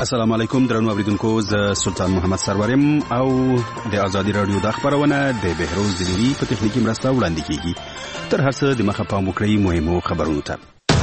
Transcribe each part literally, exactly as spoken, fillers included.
السلام علیکم درنو اوریدونکو، ز سلطان محمد سرورم او د ازادي رادیو د خبرونه د بهروز دلیری په تخنیکی مرسته وړاندې کیږي. تر هر څه د مخه پام وکړئ مهمو خبرونو ته.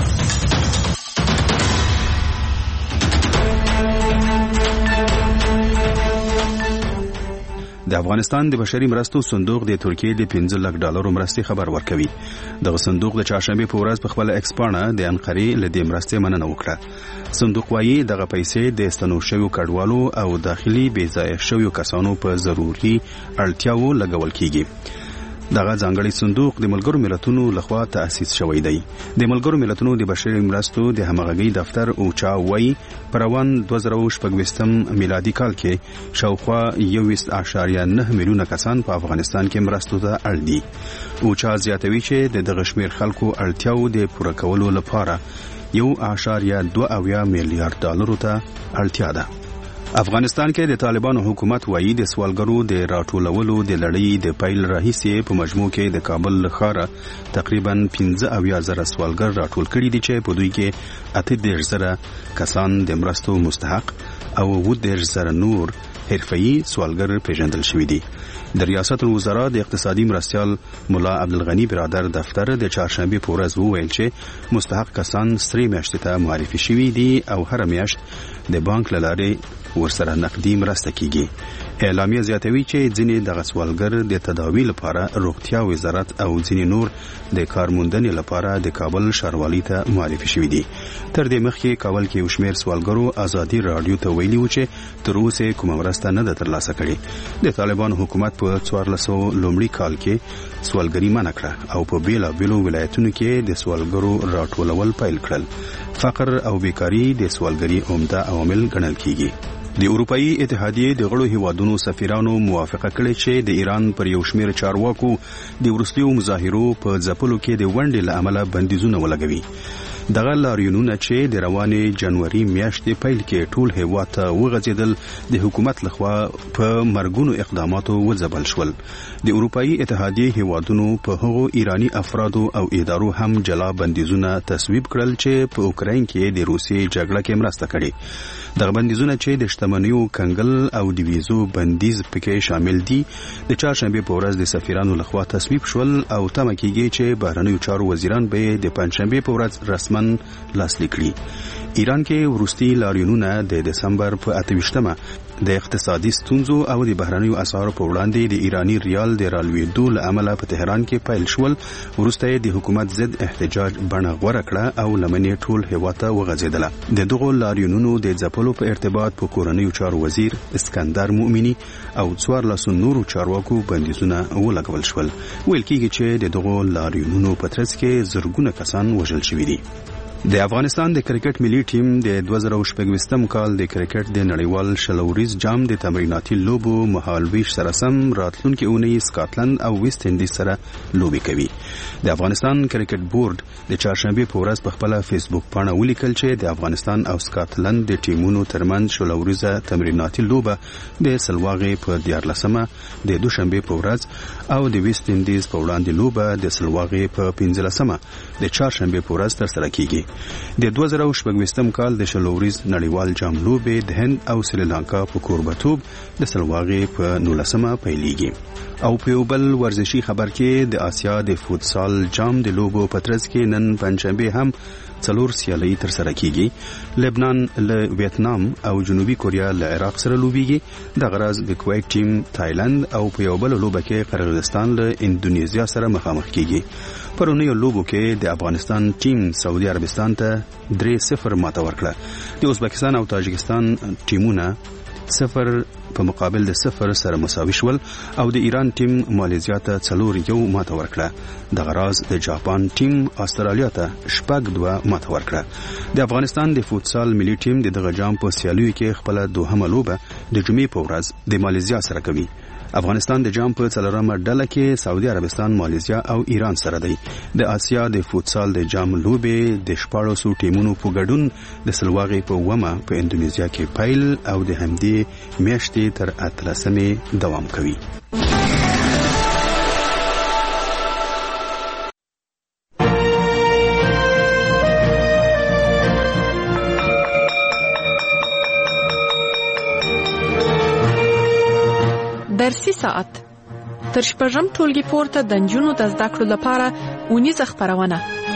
د افغانستان د بشري مرستو صندوق د ترکیې د پنځه لک ډالرو مرستې خبر ورکوي. دغه صندوق د چهارشنبه په ورځ په خپل ایکسپانه د انقرې له دې مرستې مننه وکړه. صندوق وايي دغه پیسې د ستنو شویو کډوالو او داخلي بې ځایه شویو کسانو په ضروري اړتیاوو لګول کیږي. دغه ځانګړي صندوق د ملګرو ملتونو لخوا تأسیس شوی دی. د ملګرو ملتونو د بشري مرستو د همغږي دفتر اوچا وايي پروان دوه زره شپږ میلادي کال کې شاوخوا یو اعشاریه نه میلیونه کسان په افغانستان کې مرستو ته اړ دي. اوچا زیاتوي چې د دغه شمیر خلکو اړتیاو د پوره کولو لپاره یو اعشاریه دوه میلیارډ ډالرو ته اړتیا ده. افغانستان کې د طالبانو حکومت وايي د سوالګرو د راټولولو د لړۍ د پیل راهیسې په مجموع کې د کابل ښار تقریبا پنځه اویا زره سوالګر راټول کړي دي چې په دوی کې اته دېرش زره کسان د مرستو مستحق او اووه دېرش زره نور حرفه‌ای سوالګر پیژندل شوي دي. د ریاست الوزرا د اقتصادي مرستیال مولا عبدالغنی برادر دفتر د چهارشنبه په ورځ وویل چې مستحق کسان سری میاشتې ته معرفي شوي دي او هر میاشت د بانک له لارې ورسره نقدي مرسته کیږي. اعلامیه زیاتوي چې ځینې دغه سوالګر د تداوی لپاره روغتیا وزارت او ځینې نور د کارموندنې لپاره د کابل ښاروالۍ ته معرفي شوي دي. تر دې مخکې کابل کې یو شمېر سوالګرو ازادي رادیو ته ویلي و چې تر اوسه کومه مرسته نه ده ترلاسه کړې. د طالبانو حکومت په څوارلس سوه لومړي کال کې سوالګري منع کړه او په بیلابیلو ولایتونو کې د سوالګرو راټولول پیل کړل. فقر او بیکاري د سوالګري عمده عوامل ګڼل کیږي. د اروپאי اتحادیې د غړو هیوادونو سفیرانو موافقه کړې چې د ایران پر یو شمېر چارواکو د وروستیو مظاهرو په ځپلو کې د ونډې له امله بندیزونه ولګوي. دغه لاریونونه چې د روانې جنوري میاشتې پیل کې ټول هیواد ته وغځېدل د حکومت لخوا په مرګونو اقداماتو وځبل شول. د اروپאי اتحادیې هیوادونو په هغو ایرانی افرادو او ادارو هم جلا بندیزونه تصویب کړل چې په اوکراین کې د روسیې جګړه کې مرسته کړې. دغه بندیزونه چې د شتمنیو کنګل او د ویزو بندیز پکې شامل دي د چهارشنبه په ورځ د سفیرانو لخوا تصویب شول او تمه کیږي چې بهرنیو چارو وزیران به د پنځشنبه په ورځ رسمن لاسلیک کړي. ایران کې وروستي لاریونونه د دسمبر په اته ویشتمه د اقتصادي ستونزو او د بهرنیو اسعارو په وړاندې د ایرانی ریال د رالوېدو له امله په تهران کې پیل شول. وروسته د حکومت ضد احتجاج بڼه غوره کړه او لمنې ټول هیواد ته وغځېدله. د دغو لاریونونو د ځپلو په ارتباط په کورنیو چارو وزیر اسکندر مؤمنی او څوارلسو نورو چارواکو بندیزونه ولګول شول. ویل کېږي چې د دغو لاریونونو په ترڅ کې زرګونه کسان وژل شوي دي. د افغانستان د کرکټ ملي ټیم د دوه زره شپږ کال د کرکټ د نړیوال شلوریز جام د تمریناتي لوبو مهالویش سره سم راتلونکي اونۍ سکاټلند او ویسټ انډیز سره لوبي کوي. د افغانستان کرکټ بورډ د چهارشنبه په ورځ په خپل فیسبوک پاڼه ولیکل چې د افغانستان او سکاټلند د ټیمونو ترمنځ شلوریزه تمریناتي لوبه د سلواغې په دیارلسمه د دوشنبه په ورځ او د ویسټ انډیز په وړاندې لوبه د سلواغې په پنځلسمه د چهارشنبه په ورځ ترسره کیږي. د دوه زره شپږ کال د شلوریز نړیوال جام لوبې د هند او سریلانکا په کوربتوب د سلواغې په نولسمه پیلېږي. او په یو بل ورزشي خبر کې د آسیا د فوتسال جام د لوبو په ترڅ کې نن پنځشنبه هم څلور سیالۍ ترسره کیږي. لبنان له ویتنام او جنوبي کوریا له عراق سره لوبيږي. د غرض د کویت ټیم تایلند او په یو بل لوبه کې قرغیزستان له اندونیزیا سره مخامخ کیږي. پرونیو لوبو کې د افغانستان ټیم سعودي عربستان ته درې صفر ماته ورکړه. د ازبکستان او تاجکستان ټیمونه صفر په مقابل د صفر سره مساوي شول او د ایران ټیم مالیزیا ته څلور یو ماته ورکړه. د غراز د جاپان ټیم استرالیا ته شپږ دوه ماته ورکړه. د افغانستان د فوتسال ملي ټیم د دغه جام په سیالیو کې خپل دوهمه لوبه د جمعې په ورځ د مالیزیا سره کوي. افغانستان د جام په څلورمه ډله کې سعودي عربستان، مالیزیا او ایران سره دی. د آسیا د فوتسال د جام لوبې د شپاړسو ټیمونو په ګډون د سلواغې په ومه په اندونیزیا کې پیل او د همدې میاشتې تر اتلسمې دوام کوي. درسي ساعت تر شپږم ټولګي پورته د نجونو د زده کړو لپاره اونیزه خپرونه.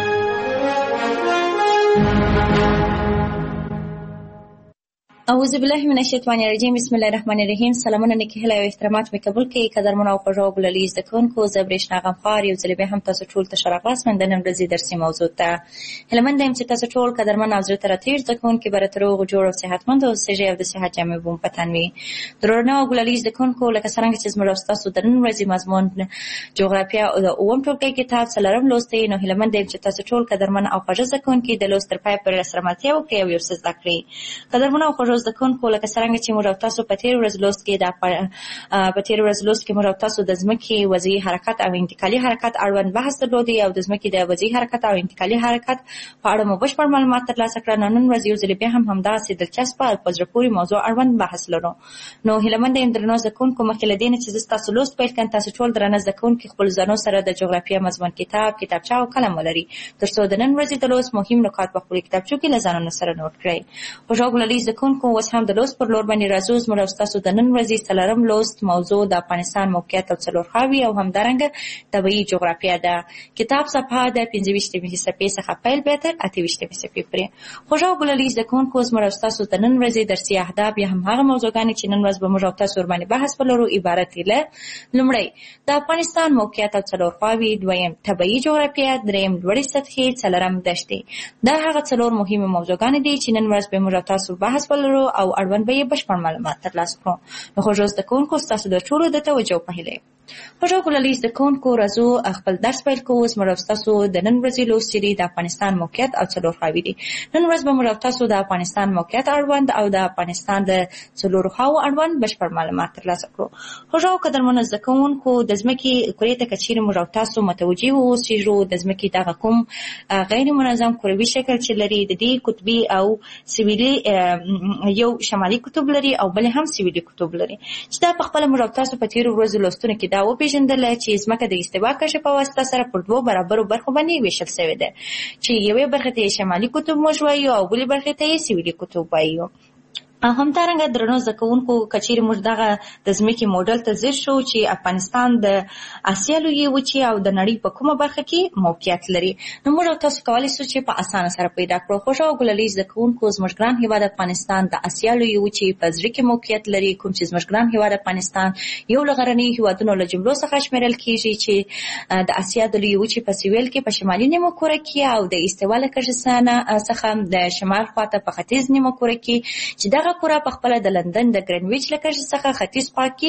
اعوذ بالله من الشیطان الرجیم. بسم الله الرحمن الرحیم. سلامونه نیکی هیله او احترامات می قبول کړئ قدرمن او خوږو ګلالي زده کوونکو. زه برېښنا غمخوار یو ځل بیا هم تاسو ټول ته ښه راغلاست. من د نن ورځې درسي موضوع ته هیلهمند یم چې تاسو ټول قدرمن او زړه ته راتېر زده کوونکي به راته روغ جوړ او صحتمند اوسېږئ او د صحت جامې به مو په تن وي. درنو او ګلالي زده کوونکو، لکه څرنګه چې زموږ او ستاسو د نن ورځې مضمون جغرافیه او د اووم ټولګي کتاب څلورم لوست دی، نو هیلهمند یم چې تاسو ټول قدرمن او خوږ زده کوونکي د لوست تر پایه پورې راسره ملتیا وکړئ او یو څه زده کړئ. قدرمن او خوږ زده کوونکو، لکه څنګه چې موږ تاسو په تیر ورځ لوست کې د په تیر ورځ لوست کې موږ تاسو د ځمکې وضعي حرکت او انتقالي حرکت اړوند بحث درلود او د ځمکې د وضعي حرکت او انتقالي حرکت په اړه مو بشپړ معلومات ترلاسه کړل. نن ورځ یو ځل بیا هم همداسې دلچسپه او په زړه پورې موضوع اړوند بحث لرو. نو هیلهمند یم درنو زده کوونکو، مخکې له دې نه چې زه تاسو لوست پیل کړم، تاسو ټول درنه زده کوونکي خپل ځانو سره د جغرافیه مضمون کتاب، کتابچه او قلم ولري تر څو د نن ورځې د لوست مهم نکات په خپل کتابچو کې له ځانونو سره نوٹ کړئ. خوږو ګلالي زده کوونکو، اوس هم د لوست پر لور باندې راځو. زموږ او ستاسو د نن ورځې څلورم لوست موضوع د افغانستان موقعیت او څلورخواوې او همدارنګه طبیعي جغرافیه ده. کتاب صفحه د پنځه ویشتمې صفحې څخه پیل بیا تر اته ویشتمې صفحې پورې. خوږو ګلالي زده کوونکو، زموږ او ستاسو د نن ورځې درسي اهداف یا هم هغه موضوعګانې چې نن ورځ به موږ او تاسو ورباندې بحث ولرو عبارت دي له: لومړی د افغانستان موقعیت او څلورخواوې، دویم طبیعي جغرافیه، دریم لوړې سطحې، څلورم دښتې. دا هغه څلور مهمه موضوعګانې دي چې نن ورځ به موږ او تاسو بحث ولرو او اړوند به یې بشپړ معلومات ترلاسه کړو. نو خوږو زده کوونکو، ستاسو د ټولو د توجه په هیله. خوږو ګلالي زده کوونکو، راځو خپل درس پیل کوو. زموږ او ستاسو د نن ورځې لوست چې دی د افغانستان موقعیت او څلورخواوې دی. نن ورځ به موږ او تاسو د افغانستان موقعیت اړوند او د افغانستان د څلورخواوو اړوند بشپړ معلومات ترلاسه کړو. خوږو قدرمنو زده کوونکو، د ځمکې کورې ته که چیرې موږ او تاسو متوجه واوسېږو، د ځمکې دغه کوم غیر منظم کروي شکل چې لري، د دې قطبي او سویلي یو شمالي قطب لري او بل هم سویلي قطب لري، چې دا په خپله موږ او تاسو په تېرو ورځو لوستونو کې دا وپېژندله چې ځمکه د استوا کشف په واسطه سره پر دوو برابرو برخو باندې ویشل شوې ده، چې یوې برخې ته یې شمالي قطب موږ وایو او بلې برخې ته یې سویلي قطب وایو. همدارنګه درنو زده کوونکو، که چیرې موږ دغه د ځمکې موډل ته ځیر شو چې افغانستان د اسیا لویې وچې او د نړۍ په کومه برخه کې موقعیت لري، نو موږ او تاسو کولی شو چې په اسانه سره پیدا کړو. خوږو ګلالي زده کوونکو، زموږ ګران هېواد افغانستان د اسیا لویې وچې په زړه کې موقعیت لري، کوم چې زموږ ګران هېواد افغانستان یو له غرنیو هېوادونو له جملو څخه شمېرل کېږي چې د اسیا د لویې وچې په سویل کې په شمالي نیمه کره کې او د استوا له کشسانه څخه د شمال خواته په ختیځ نیمه کره کې، چې دغه کره په خپله د لندن د ګرینویچ له کشش څخه ختیځ خوا کې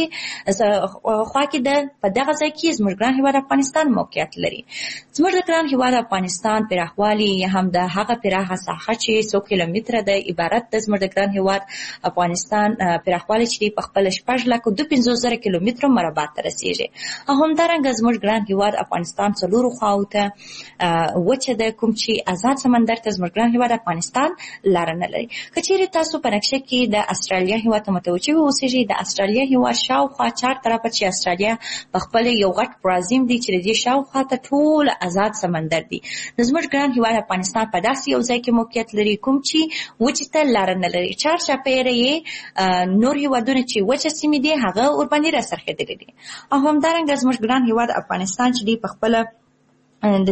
خوا کې ده. په دغه ځای کې زموږ ګران هېواد افغانستان موقعیت لري. زموږ د ګران هېواد افغانستان پراخوالي یا هم د هغه پراخه ساحه چې څو کیلومتره ده عبارت د زموږ د ګران هېواد افغانستان پراخوالی چې په خپله شپږ لکه دوه پنځوس زره کیلومتره مربع ته رسېږي. او همدارنګه زموږ ګران هېواد افغانستان څلورو خواو ته وچه ده، کوم چې آزاد سمندر ته زموږ ګران هېواد افغانستان لاره نه لري. که چیرې تاسو په نقشه کې د استرالیا هېواد ته متوجه واوسېږئ، د استرالیا هېواد شاوخوا چار طرفه چې استرالیا په خپل یو غټ پرازیم دی چې د دې شاوخوا ته ټول آزاد سمندر دی. نو زموږ ګران هېواد افغانستان په داسې یو ځای کې موقعیت لري کوم چې وچې ته لاره نه لري. چار چاپېره یې نور هېوادونه چې وچه سیمې دي هغه ورباندې راڅرخېدلي دي. او همدارنګه زموږ ګران هېواد افغانستان چې دی په خپله د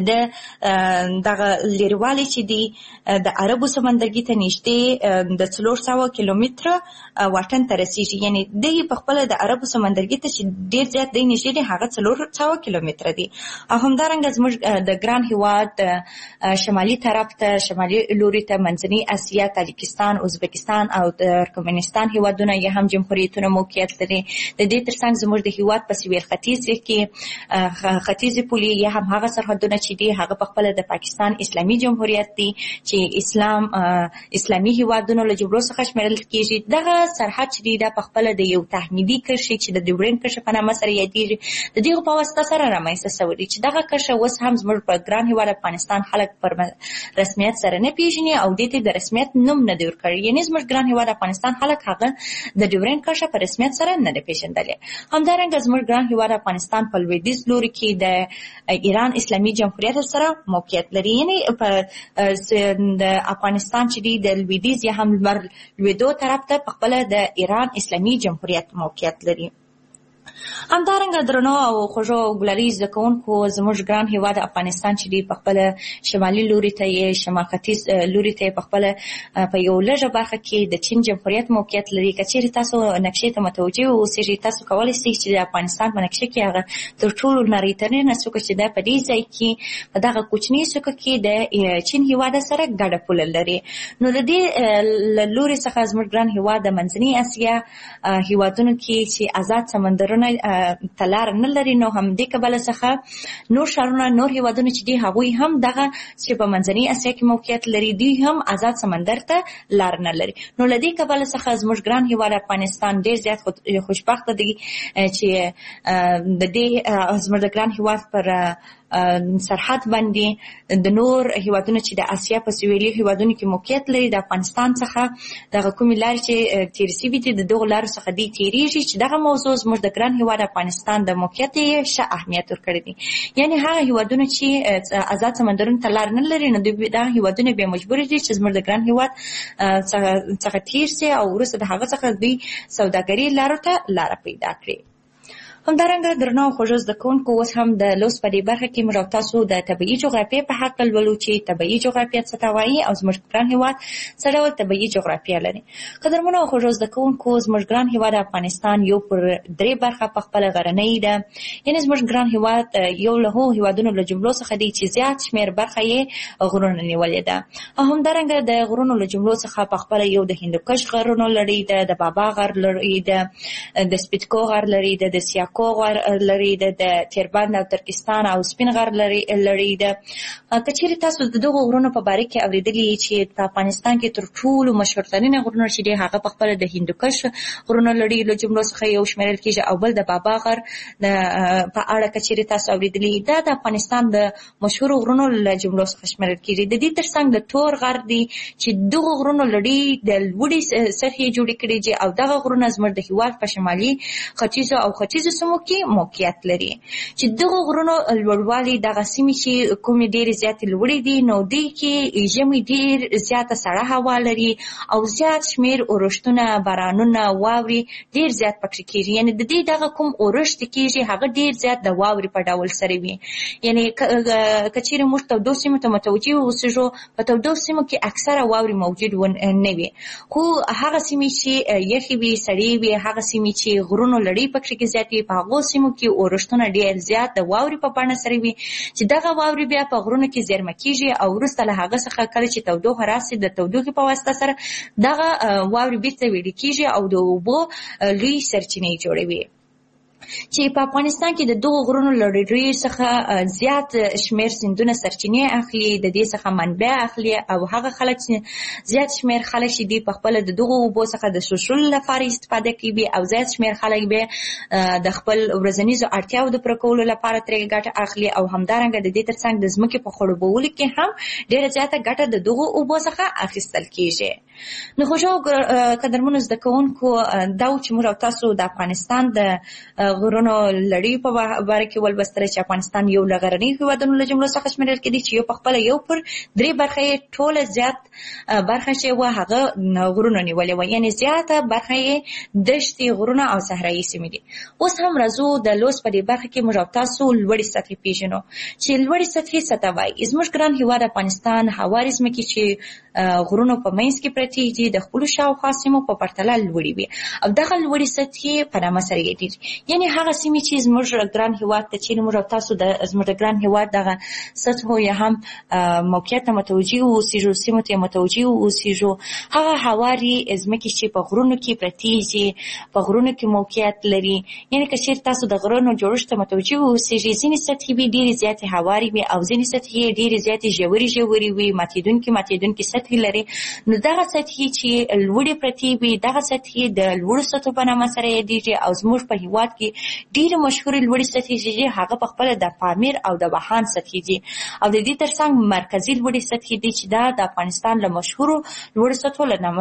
دغه لیروالی چې دی د عربو سمندرګي ته نږدې د څلور سوه کیلومتره واټن ته رسېږي، یعنې دی په خپله د عربو سمندرګي ته چې ډېر زیات دی نږدې دی هغه څلور سوه کیلومتره دی. او همدارنګه زموږ د ګران هېواد شمالي طرف ته شمالي لوري ته منځنۍ اسیا، تاجکستان، ازبکستان او ترکمنستان هېوادونه یا هم جمهوریتونه موقعیت لري. د دې تر څنګ زموږ د هېواد په سویل ختیځ کې ختیځې پولې یا هم هغه سرحد سرحدونه چې دي هغه په خپله د پاکستان اسلامي جمهوریت دی چې اسلام اسلامي هیوادونو له جملو څخه شمیرل کېږي. دغه سرحد چې دی دا په خپله د یو تحمیدي کرښې چې د ډیورنډ کرښه په نامه سره یادېږي د دغو په واسطه سره رامنځته شوی دی چې دغه کرښه اوس هم زموږ په ګران هیواد افغانستان خلک پر رسمیت سره نه پیژني او دې ته د رسمیت نوم نه دی ورکړی. یعنې زموږ ګران هیواد افغانستان خلک هغه د ډیورنډ کرښه په رسمیت سره نه دی پیژندلی. همدارنګه زموږ ګران هیواد افغانستان په لویدیځ لوري کې د ایران اسلامي جمهوریت سره موقعیت لري. یعنې په د افغانستان چې دی د لویدیځ یا هم لمر لویدو طرف ته په خپله د ایران اسلامي جمهوریت موقعیت لري. همدارنګه درنو او خوږو او ګلالي زده کوونکو زموږ ګران هیواد افغانستان چې دی په خپله شمالي لوري ته یې شمال ختیځ لوري ته یې په خپله په یو لږه برخه کې د چین جمهوریت موقعیت لري. که چیرې تاسو نقشې ته متوجه اوسئ تاسو کولی شئ چې د افغانستان په نقشه کې هغه تر ټولو نړیترینه څوکه چې ده په دې ځای کې په دغه کوچنۍ څوکه کې د چین هیواد سره ګډه پوله لري. نو د دې له لوري څخه زموږ ګران هیواد د منځنۍ اسیا هیوادونو کې چې آزاد سمندرونه ته لاره نه لري، نو همدې کبله څخه نور ښارونه نور هیوادونه چې دي هغوی هم دغه چې په منځنۍ اسیا کې موقعیت لري دوی هم آزاد سمندر ته لاره نه لري. نو له دې کبله څخه زموږ ګران هیواد افغانستان ډېر زیات خوشبخته دی چې د دې زموږ د ګران هیواد پر سرحد باندې د نور هیوادونو چې د اسیا په سویلي هیوادونو کې موقعیت لري د افغانستان څخه دغه کومې لارې چې تېرې شوي دي د دغو لارو څخه دوی تېرېږي چې دغه موضوع زموږ د ګران هیواد افغانستان د موقعیت یې ښه اهمیت ورکړی دی. یعنې هغه هیوادونه چې آزاد سمندرونو ته لار نه لري نو دوی دغه هیوادونه بیا مجبور دي چې زموږ د ګران هیواد څخه تېر شي او وروسته د هغه څخه دوی سوداګري لارو ته لاره پیدا کړي. همدارنګه درنو او خوږو زده کوونکو اوس هم د لوست په دې برخه کې موږ تاسو د طبیعي جغرافیې په هکله لولو چې طبیعي جغرافیه څه ته وایي او زموږ ګران هیواد څه ډول طبیعي جغرافیه لري. قدرمنو او خوږو زده کوونکو زموږ ګران هیواد افغانستان یو پر درې برخه په خپله غرنۍ ده، یعنې زموږ ګران هیواد یو له هغو هیوادونو له جملو څخه دی چې زیات شمېر برخه یې غرونه نیولې ده او همدارنګه د غرونو له جملو څخه په خپله یو د هندوکش غرونو لري ده، د بابا غر لري ده، د سپیتکو غر لري ده، د سیاکو غر لري ده، د تیربند او ترکستان او سپین غر لري لري ده. که چیرې تاسو د دغو غرونو په باره کې اورېدلي چې په افغانستان کې تر ټولو مشهورترینه غرونه چې دي هغه په خپله د هندوکش غرونه لري له جملو څخه یو شمېرل کېږي او بل د بابا غر په اړه که چیرې تاسو اورېدلي دا د افغانستان د مشهورو غرونو له جملو څخه شمېرل کېږي. د دې تر څنګ د تور غر دی چې دغو غرونو لري د لوړې سطحې جوړې کړي دي او دغه غرونه زموږ د هېواد په شمالي ختیځو او ختیځو سیمو کې موقعیت لري چې دغه غرونو لوړوالي دغه سیمې چې کومې ډېرې زیاتې لوړې دي نو دوی کې ژمي ډېر زیاته سړه هوا لري او زیات شمېر اورښتونه، بارانونه، واورې ډېر زیات پکې کېږي. یعنې د دې دغه کوم اورښت کېږي هغه ډېر زیات د واورې په ډول سره وي. یعنې که چیرې موږ تودو سیمو ته متوجه اوسېږو په تودو سیمو کې اکثره واورې موجود نه وي، خو هغه سیمې چې یخې وي، سړې وي، هغه سیمې چې غرونو لړۍ پکې کې زیات وي په هغو سیمو کې اورښتونه ډېر زیات د واورې په بڼه سره وي چې دغه واورې بیا په غرونو کې زیرمه کېږي او وروسته له هغه څخه کله چې تودوخه راسي د تودوخې په واسطه سره دغه واورې بېرته ویلې کېږي او د اوبو لوی سرچینې جوړوي چې په افغانستان کې د دغو غرونو له ډېرۍ څخه زیات شمېر سیندونه سرچینې اخلي، د دې څخه منبع اخلي او هغه خلک چې زیات شمېر خلک چې دي په خپله د دغو اوبو څخه د څښلو لپاره استفاده کوي او زیات شمېر خلک بیا د خپل ورځنیزو اړتیاوو د پوره کولو لپاره ترې ګټه اخلي او همدارنګه د دې تر څنګ د ځمکې په خړوبولو کې هم ډېره زیاته ګټه د دغو اوبو څخه اخیستل کېږي. نو خوږو قدرمنو زده کوونکو دا و چې موږ او تاسو د افغانستان د غرونو لړۍ په باره کې ولوستله چې افغانستان یو له غرنیو هېوادونو له جملو څخه شمېرل کېدی چې یو په خپله یو پر درې برخه یې ټوله زیات برخه چې وه هغه غرونو نیولې وه، یعنې زیاته برخه یې دښتې، غرونه او صحرایي سیمې دي. اوس هم راځو د لوست په دې برخه کې موږ او تاسو لوړې سطحې پېژنو چې لوړې سطحې څه ته وایي. زموږ ګران هېواد افغانستان هوارې ځمکې چې غرونو په منځ کې پرتې دي د خپلو شاوخوا سیمو په پرتله لوړې وي او دغه لوړې سطحې په نامه سره یادېږي. یعنې هغه سیمې چې زموږ ګران هېواد ته چیرې موږ او تاسو د زموږ د ګران هېواد دغه سطحو یا هم موقعیت ته متوجه اوسېږو، سیمو ته متوجه اوسېږو، هغه هوارې ځمکې چې په غرونو کې پرتې دي، په غرونو کې موقعیت لري. یعنې که چیرې تاسو د غرونو جوړښت ته متوجه اوسېږئ ځینې سطحې به ډېرې زیاتې هوارې وي او ځینې سطحې ډېرې زیاتې ژورې ژورې وي، ماتېدونکې ماتېدونکې سطحې لري. نو دغه سطحې چې لوړې پرتې وي دغه سطحې د لوړو سطحو په نامه سره یادېږي او زموږ په هېواد کې ډېرې مشهورې لوړې سطحې چې دي هغه په خپله د پامیر او د واخان سطحې دي او د دې تر څنګ مرکزي لوړې سطحې دي چې دا د افغانستان له مشهورو لوړو سطحو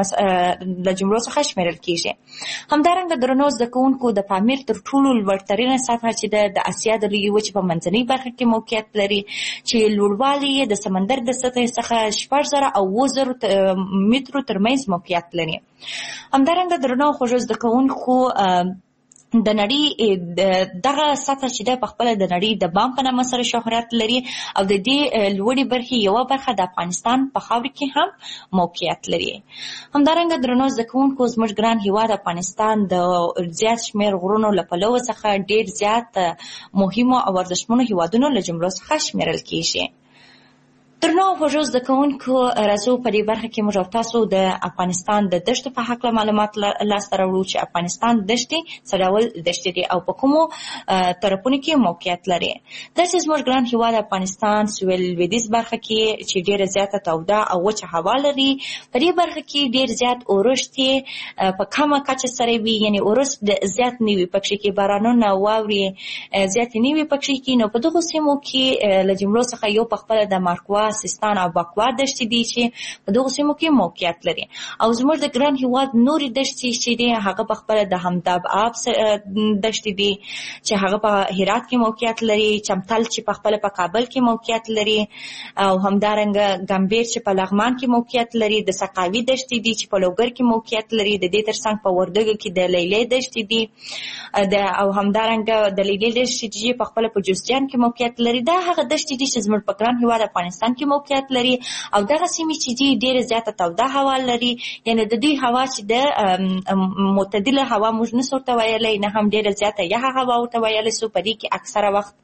له جملو څخه شمېرل کېږي. همدارنګه درنو زده کوونکو د پامیر تر ټولو لوړترینه سطحه چې ده د اسیا د لویې وچې په منځنۍ برخه کې موقعیت لري چې لوړوالی یې د سمندر د سطحې څخه شپږ زره او اووه زرو مترو ترمنځ موقعیت لري. همدارنګه درنو خوږو زده کوونکو د نړۍ دغه سطح چې ده په خپله د نړۍ د بام په نامه سره شهرت لري او د دې لوړې برخې یوه برخه د افغانستان په خاوره کې هم موقعیت لري. همدارنګه درنو زده کوونکو زموږ ګران هیواد افغانستان د زیات شمېر غرونو له پلوه څخه ډېر زیات مهمو او ارزښتمنو هیوادونو له جملو څخه شمېرل کیږي. درنو خوږو زده کوونکو راځو په دې برخه کې موږ او تاسو د افغانستان د دښتو په هکله معلومات لاسته راوړو چې افغانستان دښتې څه ډول دښتې دي او په کومو طرفونو کې موقعیت لري. داسې زموږ ګران هیواد افغانستان سویل لویدیځ برخه کې چې ډېره زیاته توده او وچه هوا لري، په دې برخه کې ډېر زیات اورښت په کمه کچه سره وي، یعنې اورښت زیات نه وي پکښې کې، بارانونه واورې زیاتې نه وي پکښې کې. نو په دغو سیمو کې له جملو څخه یو په خپله د مارکوا، سیستان او باکوا دښتې دي چې په دغو سیمو کې موقعیت لري. او زموږ د ګران هیواد نورې دښتې چې دي هغه په خپله د همداب آب دښتې دي چې هغه په هرات کې موقعیت لري، چمتل چې په خپله په کابل کې موقعیت لري، او همدارنګه ګمبیر چې په لغمان کې موقعیت لري، د سقاوي دښتې دي چې په لوګر کې موقعیت لري، د دې ترڅنګ په وردګو کې د لیلې دښتې دي، او همدارنګه د لیلې دښتې چې په خپله په جوزجان کې موقعیت لري. دا هغه دښتې دي چې زموږ په ګران هیواد افغانستان کې موقعیت لري. او دغه سیمې چې دي ډېره زیاته توده هوا لري، یعنې د دوی هوا چې د معتدله هوا موږ نسو ورته ویلی، نه هم ډېره زیاته یخه هوا ورته ویلی سو. په دې کې اکثره وخت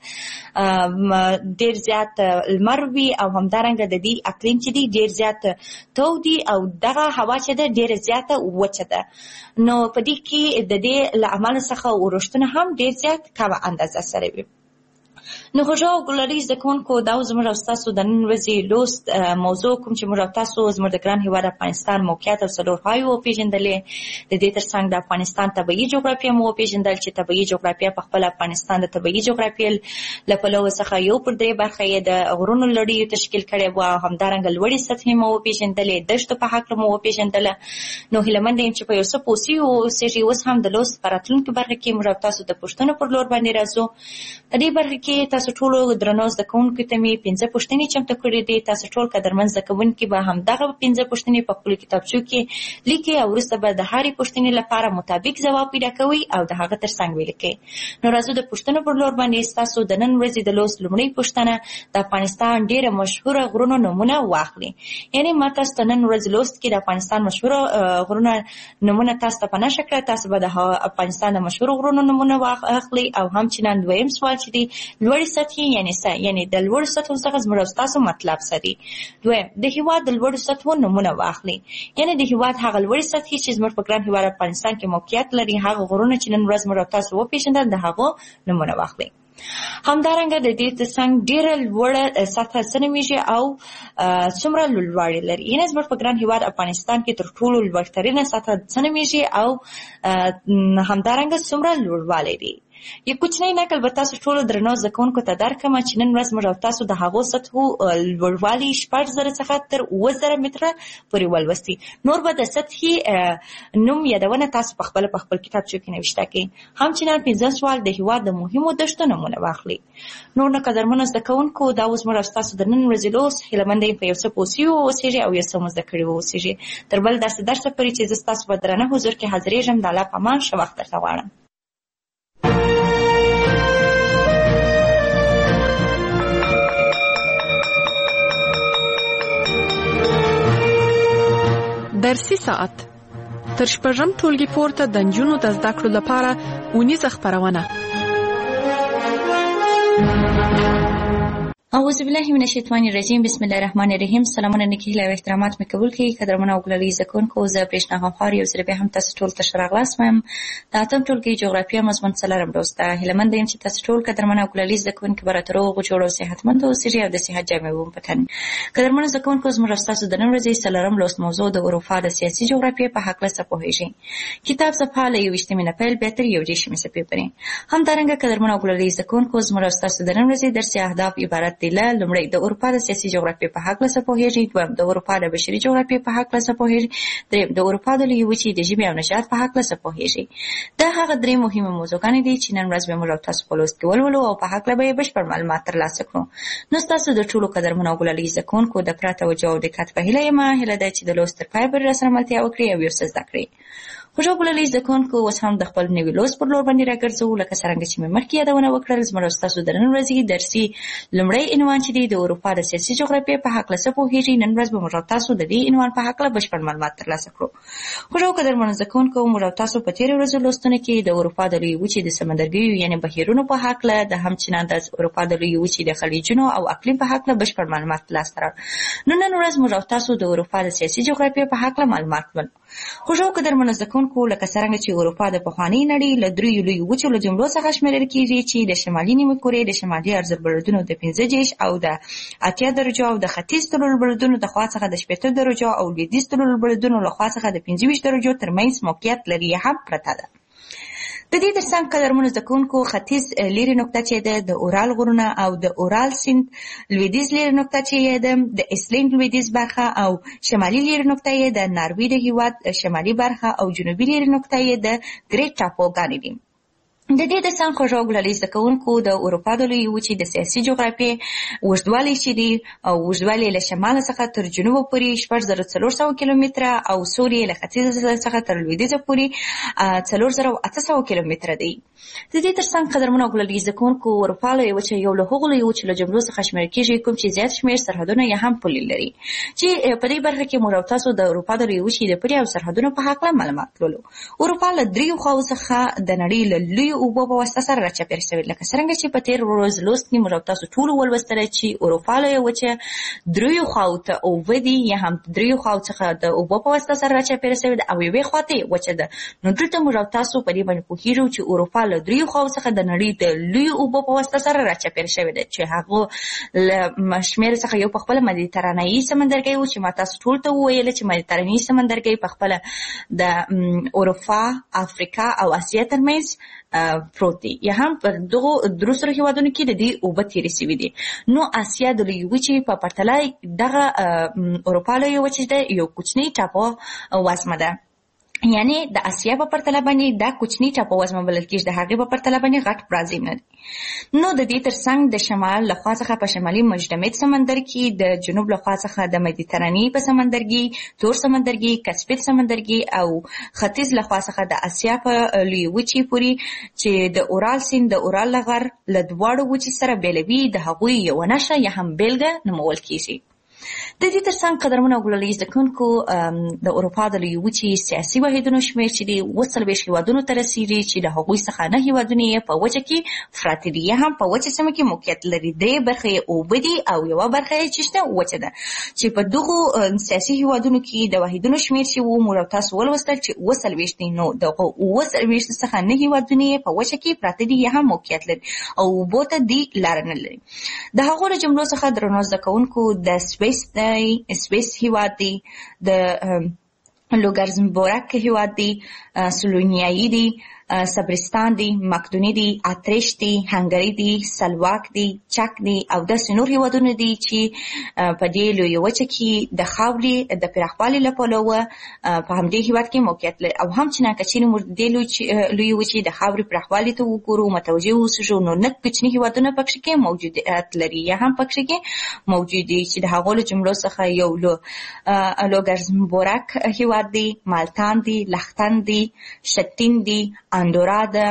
ډېر زیات لمر وي او همدارنګه د دې اقلیم چې دی ډېر زیات تود دي او دغه هوا چې ده ډېره زیاته وچه ده. نو په دې کې د دې له امله څخه اورښتونه هم ډېر زیات کمه اندازه سره وي. نو خوږو او ګلالي زده کوونکو دا زموږ او ستاسو د نن ورځې لوست موضوع کوم چې موږ او تاسو زموږ د ګران هیواد افغانستان موقعیت او څلورپایې وپېژندلې. د دې ترڅنګ د افغانستان طبیعي جغرافیه مو وپېژندل چې طبیعي جغرافیه په خپل افغانستان د طبیعي جغرافیې له پلوه څخه یو پر درې برخه یې د غرونو لړیو تشکیل کړې وه، او همدارنګه لوړې سطحې مو وپېژندلې، دښتو په هکله مو وپېژندله. نو هیله یم چې په یو څه پوه سوي اوسېږئ. اوس هم د لوست په راتلونکي برخه کې موږ او تاسو د پوښتنو پر لور باندې راځو. په دې برخه کې تاسو ټولو درنو زده کوونکو ته مې پنځه پوښتنې چمتو کړې دي. تاسو ټول قدرمن زده کوونکي به همدغه پنځه پوښتنې په خپلو کتابچو کې لیکئ او وروسته به د هرې پوښتنې لپاره مطابق ځواب پیدا کوئ او د هغه ترڅنګ ولیکئ. نو راځو د پوښتنو پر لور باندې ستاسو د نن ورځې د لوست لومړۍ پوښتنه د افغانستان ډېره مشهوره غرونو نومونه واخلي. یعنې ما تاسو ته نن ورځ لوست کې د افغانستان مشهوره غرونه نومونه تاسو ته په نښه کړه. تاسو به د افغانستان د مشهورو غرونو نومونه واخلئ او همچنان دویم سوال چې دی لوړې سطحې یعنې څه، یعنې د لوړو سطحو څخه زموږ او ستاسو مطلب څه دی. دویم د هېواد د لوړو سطحو نومونه واخلئ، یعنې د هېواد هغه لوړې سطحې چې زموږ په ګران هېواد افغانستان کې موقعیت لري، هغه غرونه چې نن ورځ موږ او تاسو وپېژندل د هغو نومونه واخلئ. همدارنګه د دې ترڅنګ ډېره لوړه سطحه څه نومیږي او څومره لوړوالی لري. یعنې زموږ په ګران هېواد افغانستان کې تر ټولو لوړترینه سطحه څه نومیږي او همدارنګه څومره لوړوالی دی. یو کوچنی نقل به تاسو ټولو درنو زده کوونکو ته درکړم چې نن ورځ موږ او تاسو د هغو سطحو لوړوالی شپږ زره څخه تر اووه زره متره پورې ولوستي. نور به د سطحې نوم یادونه تاسو په خپله په خپل کتابچو کې نوشته کړئ. همچنان پنځم سوال د هېواد د مهمو دښتو نومونه واخلئ. نور نو قدرمنو زده کوونکو دا اوس موږ او ستاسو د نن ورځې لوست هیله یم په یو څه پوه سوي واوسېږئ او یو څه مو زده کړي واوسېږئ. تر بل داسې درسه پورې چې زه ستاسو په درانه حضور کې حاضرېږم د الله په امان ښه وخت درته غواړم. درسي ساعت تر شپږم ټولګي پورته د نجونو د زده کړو لپاره اونیزه خپرونه. اعوذ بالله من الشیطان الرجیم. بسم الله الرحمن الرحیم. سلامونه نیکي هیله او احترامات مې قبول کړئ. قدرمنو او ګلالي زده کوونکو، زه برېښنا غمخوار یو ځل بیا هم تاسو ټولو ته ښه راغلاست وایم. د اتم ټولګي جغرافیه مضمون څلورم لوست ده. هیله یم چې تاسو ټول قدرمنو او ګلالي زده کوونکي به راته روغ جوړ او صحتمند اوسېږئ او د صحت جامې به مو په تن. قدرمنو زده کوونکو، زموږ او ستاسو د نن ورځې څلورم لوست موضوع د اروپا د سیاسي جغرافیې په هکله څه پوهېږئ. کتاب صفحه له یوویشتمې نه پیل بیا تر یو دېرشمې صفحې پورې. همدارنګه قدرمنو او ګلالي زده کوونکو، زموږ او ستاسو د نن ورځې درسي اهداف عبارت دي له لومړی د اروپا د سیاسي جغرافیې په هکله څه پوهېږئ. دویم د اروپا د بشري جغرافیې په هکله څه پوهېږئ. دریم د اروپا د لویې وچې د ژبې او نژاد په هکله څه پوهېږئ. دا هغه درې مهمې موضوعګانې دي چې نن ورځ به موږ او تاسو په لوست کې ولولو او په هکله به یې بشپړ معلومات ترلاسه کړو. نو ستاسو د ټولو قدرمنو او ګلالي زده کوونکو د پوره توجه او دقت په هیله یم. هیله ده چې د لوست تر پایه پورې راسره ملتیا وکړئ او یو څه زده کړئ. خوږو بللي زده کوونکو اوس هم د خپل نوي لوست پر لور باندې راګرځو. لکه څرنګه چې مې مخکې یادونه وکړل، زموږ او ستاسو د نن ورځې درسي لومړی عنوان چې دی د اروپا د سیاسي جغرافیې په هکله څه پوهېږئ. نن ورځ به موږ او تاسو د دې عنوان په هکله بشپړ معلومات ترلاسه کړو. خوږو قدرمنو زده کوونکو، موږ او تاسو په تېرو ورځو لوستونو کې د اروپا د لویې وچې د سمندرګیو یعنې بهیرونو په هکله، د همچنان د اروپا د لویې وچې د خلیجونو او اقلیم په هکله بشپړ معلومات لاسته راوړل. نو نن ورځ موږ او تاسو د اروپا د سیاسي جغرافیې په هکله معلومات ولرو. خوږو قدرمنو زده کوونکو، لکه څرنګه چې اروپا د پخوانۍ نړۍ له دریو لویو وچو له جملو څخه شمیرل کېږي چې د شمالي نیمه کورې د شمالي ارزبردونو د پنځه دېرش او د اتیا درجو او د ختیځ طلوعالبلدونو د خوا څخه د شپېته درجو او لویدیځ طلوعالبلدونو له خوا څخه د پنځه ویشت درجو ترمنځ موقعیت لري هم پرته ده. د دې ترڅنګ قدرمنو زده کوونکو، ختیځ لیرې نقطه چې ده د اورال غرونه او د اورال سیند، لویدیځ لیرې نقطه چې ده د ایسلینډ لویدیځ برخه او شمالي لیرې نقطه یې د ناروې د هېواد شمالي برخه او جنوبي لیرې نقطه یې د ګریټ ټاپوګانې دي. د دې ترڅنګ خوږو بللي زده کوونکو، د اروپا د لویې وچې د سیاسي جغرافیې اوږدوالی چې دی او اوږدوالی له شماله څخه تر جنوبه پورې شپږ زره څلور سوه کیلومتره او سور یې له ختیځه څخه تر لویدیځه پورې څلور زره اته سوه کیلومتره دی. د دې ترڅنګ قدرمنو بللي زده کوونکو، اروپا لویې وچه یو له هغو لویې وچو له جملو څخه شمیرل کېږي کوم چې زیات شمېر سرحدونه یې هم پولې لري، چې په دې برخه کې موږ او تاسو د اروپا د لویې وچې د پولې او سرحدونو په هکله معلومات لولو. اروپا له دریو خواوو څخه د نړۍ له لویو اوبو په واسطه سره راچاپېر شوې. لکه څرنګه چې په تېر ورځ لوست کې موږ او تاسو ټولو ولوستله چې اروپا لویه وچه دریو خواو ته اوبه دي، یا هم دریو خواو څخه د اوبو په واسطه سره راچاپېره شوې ده او یوې خوا ته وچه ده. نو دلته موږ او تاسو په دې باندې پوهېږو چې اروپا له دریو خواو څخه د نړۍ د لویو اوبو په واسطه سره راچاپېره شوې ده، چې هغه له شمېر څخه یو په خپله مدیترانهیي سمندرګی و چې ما تاسو ټول ته وویله چې مدیترانهیي سمندرګی په خپله د اروپا، افریقا او اسیا ترمنځ پروت دی، یا هم پر دغو درو سره هېوادونو کې د دې اوبه تېرې شوي دي. نو اسیا د لویې وچې په پرتله دغه اروپا لویه وچه ده یو کوچنۍ ټاپو وزمه ده، یعنی د اسیا په پرتله باندې دا کوچنی ټاپووزمه بلل کېږي، د هغې په پرتله باندې غټ برازیل نه دی. نو د دې ترڅنګ د شمال لخوا څخه په شمالي مجدمد سمندر کې، د جنوب لخوا څخه د مدیترانې په سمندرګي، تور سمندرګي، کسپین سمندرګي او ختیځ لخوا څخه د اسیا په لویې وچې پورې چې د اورال سیند د اورال لغر له دواړو وچې سره بېلوي، د هغوی یوه نښه یا هم بېلګه نومول کېږي. د دې ترڅنګ قدرمنو بللي زده کوونکو، د اروپا د لویې وچې سیاسي واحدونو شمېر چې دی اووه څلوېښت هېوادونو ته رسېږي، چې د هغوی څخه نه هېوادونه یې په وچه کې پراته دي، یا هم په وچه سیمه کې موقعیت لري. درې برخې یې اوبه دي او یوه برخه یې چې شته وچه ده، چې په دغو سیاسي هېوادونو کې د واحدونو شمېر چې و موږ او تاسو ولوستل چې اووه څلوېښت دي. نو دغه اووه څلوېښت څخه نه هېوادونه یې په وچه کې پراته دي یا هم موقعیت لري او اوبو ته دې لاره نه لري. د هغو له جملو څخه درنو زده کوونکو، د سویس دی، سویس هېواد دی، د لوګزمبورګ هېواد دی، سلوونیایي دی، صبرستان دی، مقدوني دی، اتریش دی، هنګري دی، سلواک دی، چک دی او داسې نور هېوادونه دي چې په دې لویې وچه کې د خاورې د پراخوالي له پلوه په همدې هېواد کې موقعیت لري. او همچنان که چیرې موږ دې لویې وچې د خاورې پراخوالي ته وګورو، متوجه اوسېږو، نو نه کوچني هېوادونه پکښې کې موجودیت لري یا هم پکښې کې موجود دي، چې د هغو له جملو څخه یو لوګزمبورګ هېواد دی، مالتان دی، لختن دی، شتین دی، اندورا ده،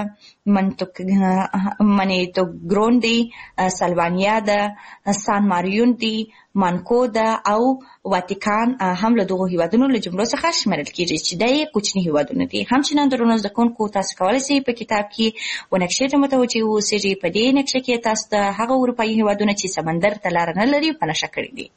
منیتوګرون دی، سلوانیا ده، سان ماریون دی، مانکو ده او واتیکان هم له دغو هېوادونو له جملو څخه شمیرل کېږي، چې دا یې کوچني هېوادونه دي. همچنان درنو زده کوونکو، تاسو کولی شئ په کتاب کې و نقشې ته متوجه واوسېږئ. په دې نقشه کې تاسو ته هغه اروپایي هېوادونه چې سمندر ته لاره نه لري په نښه کړي دي.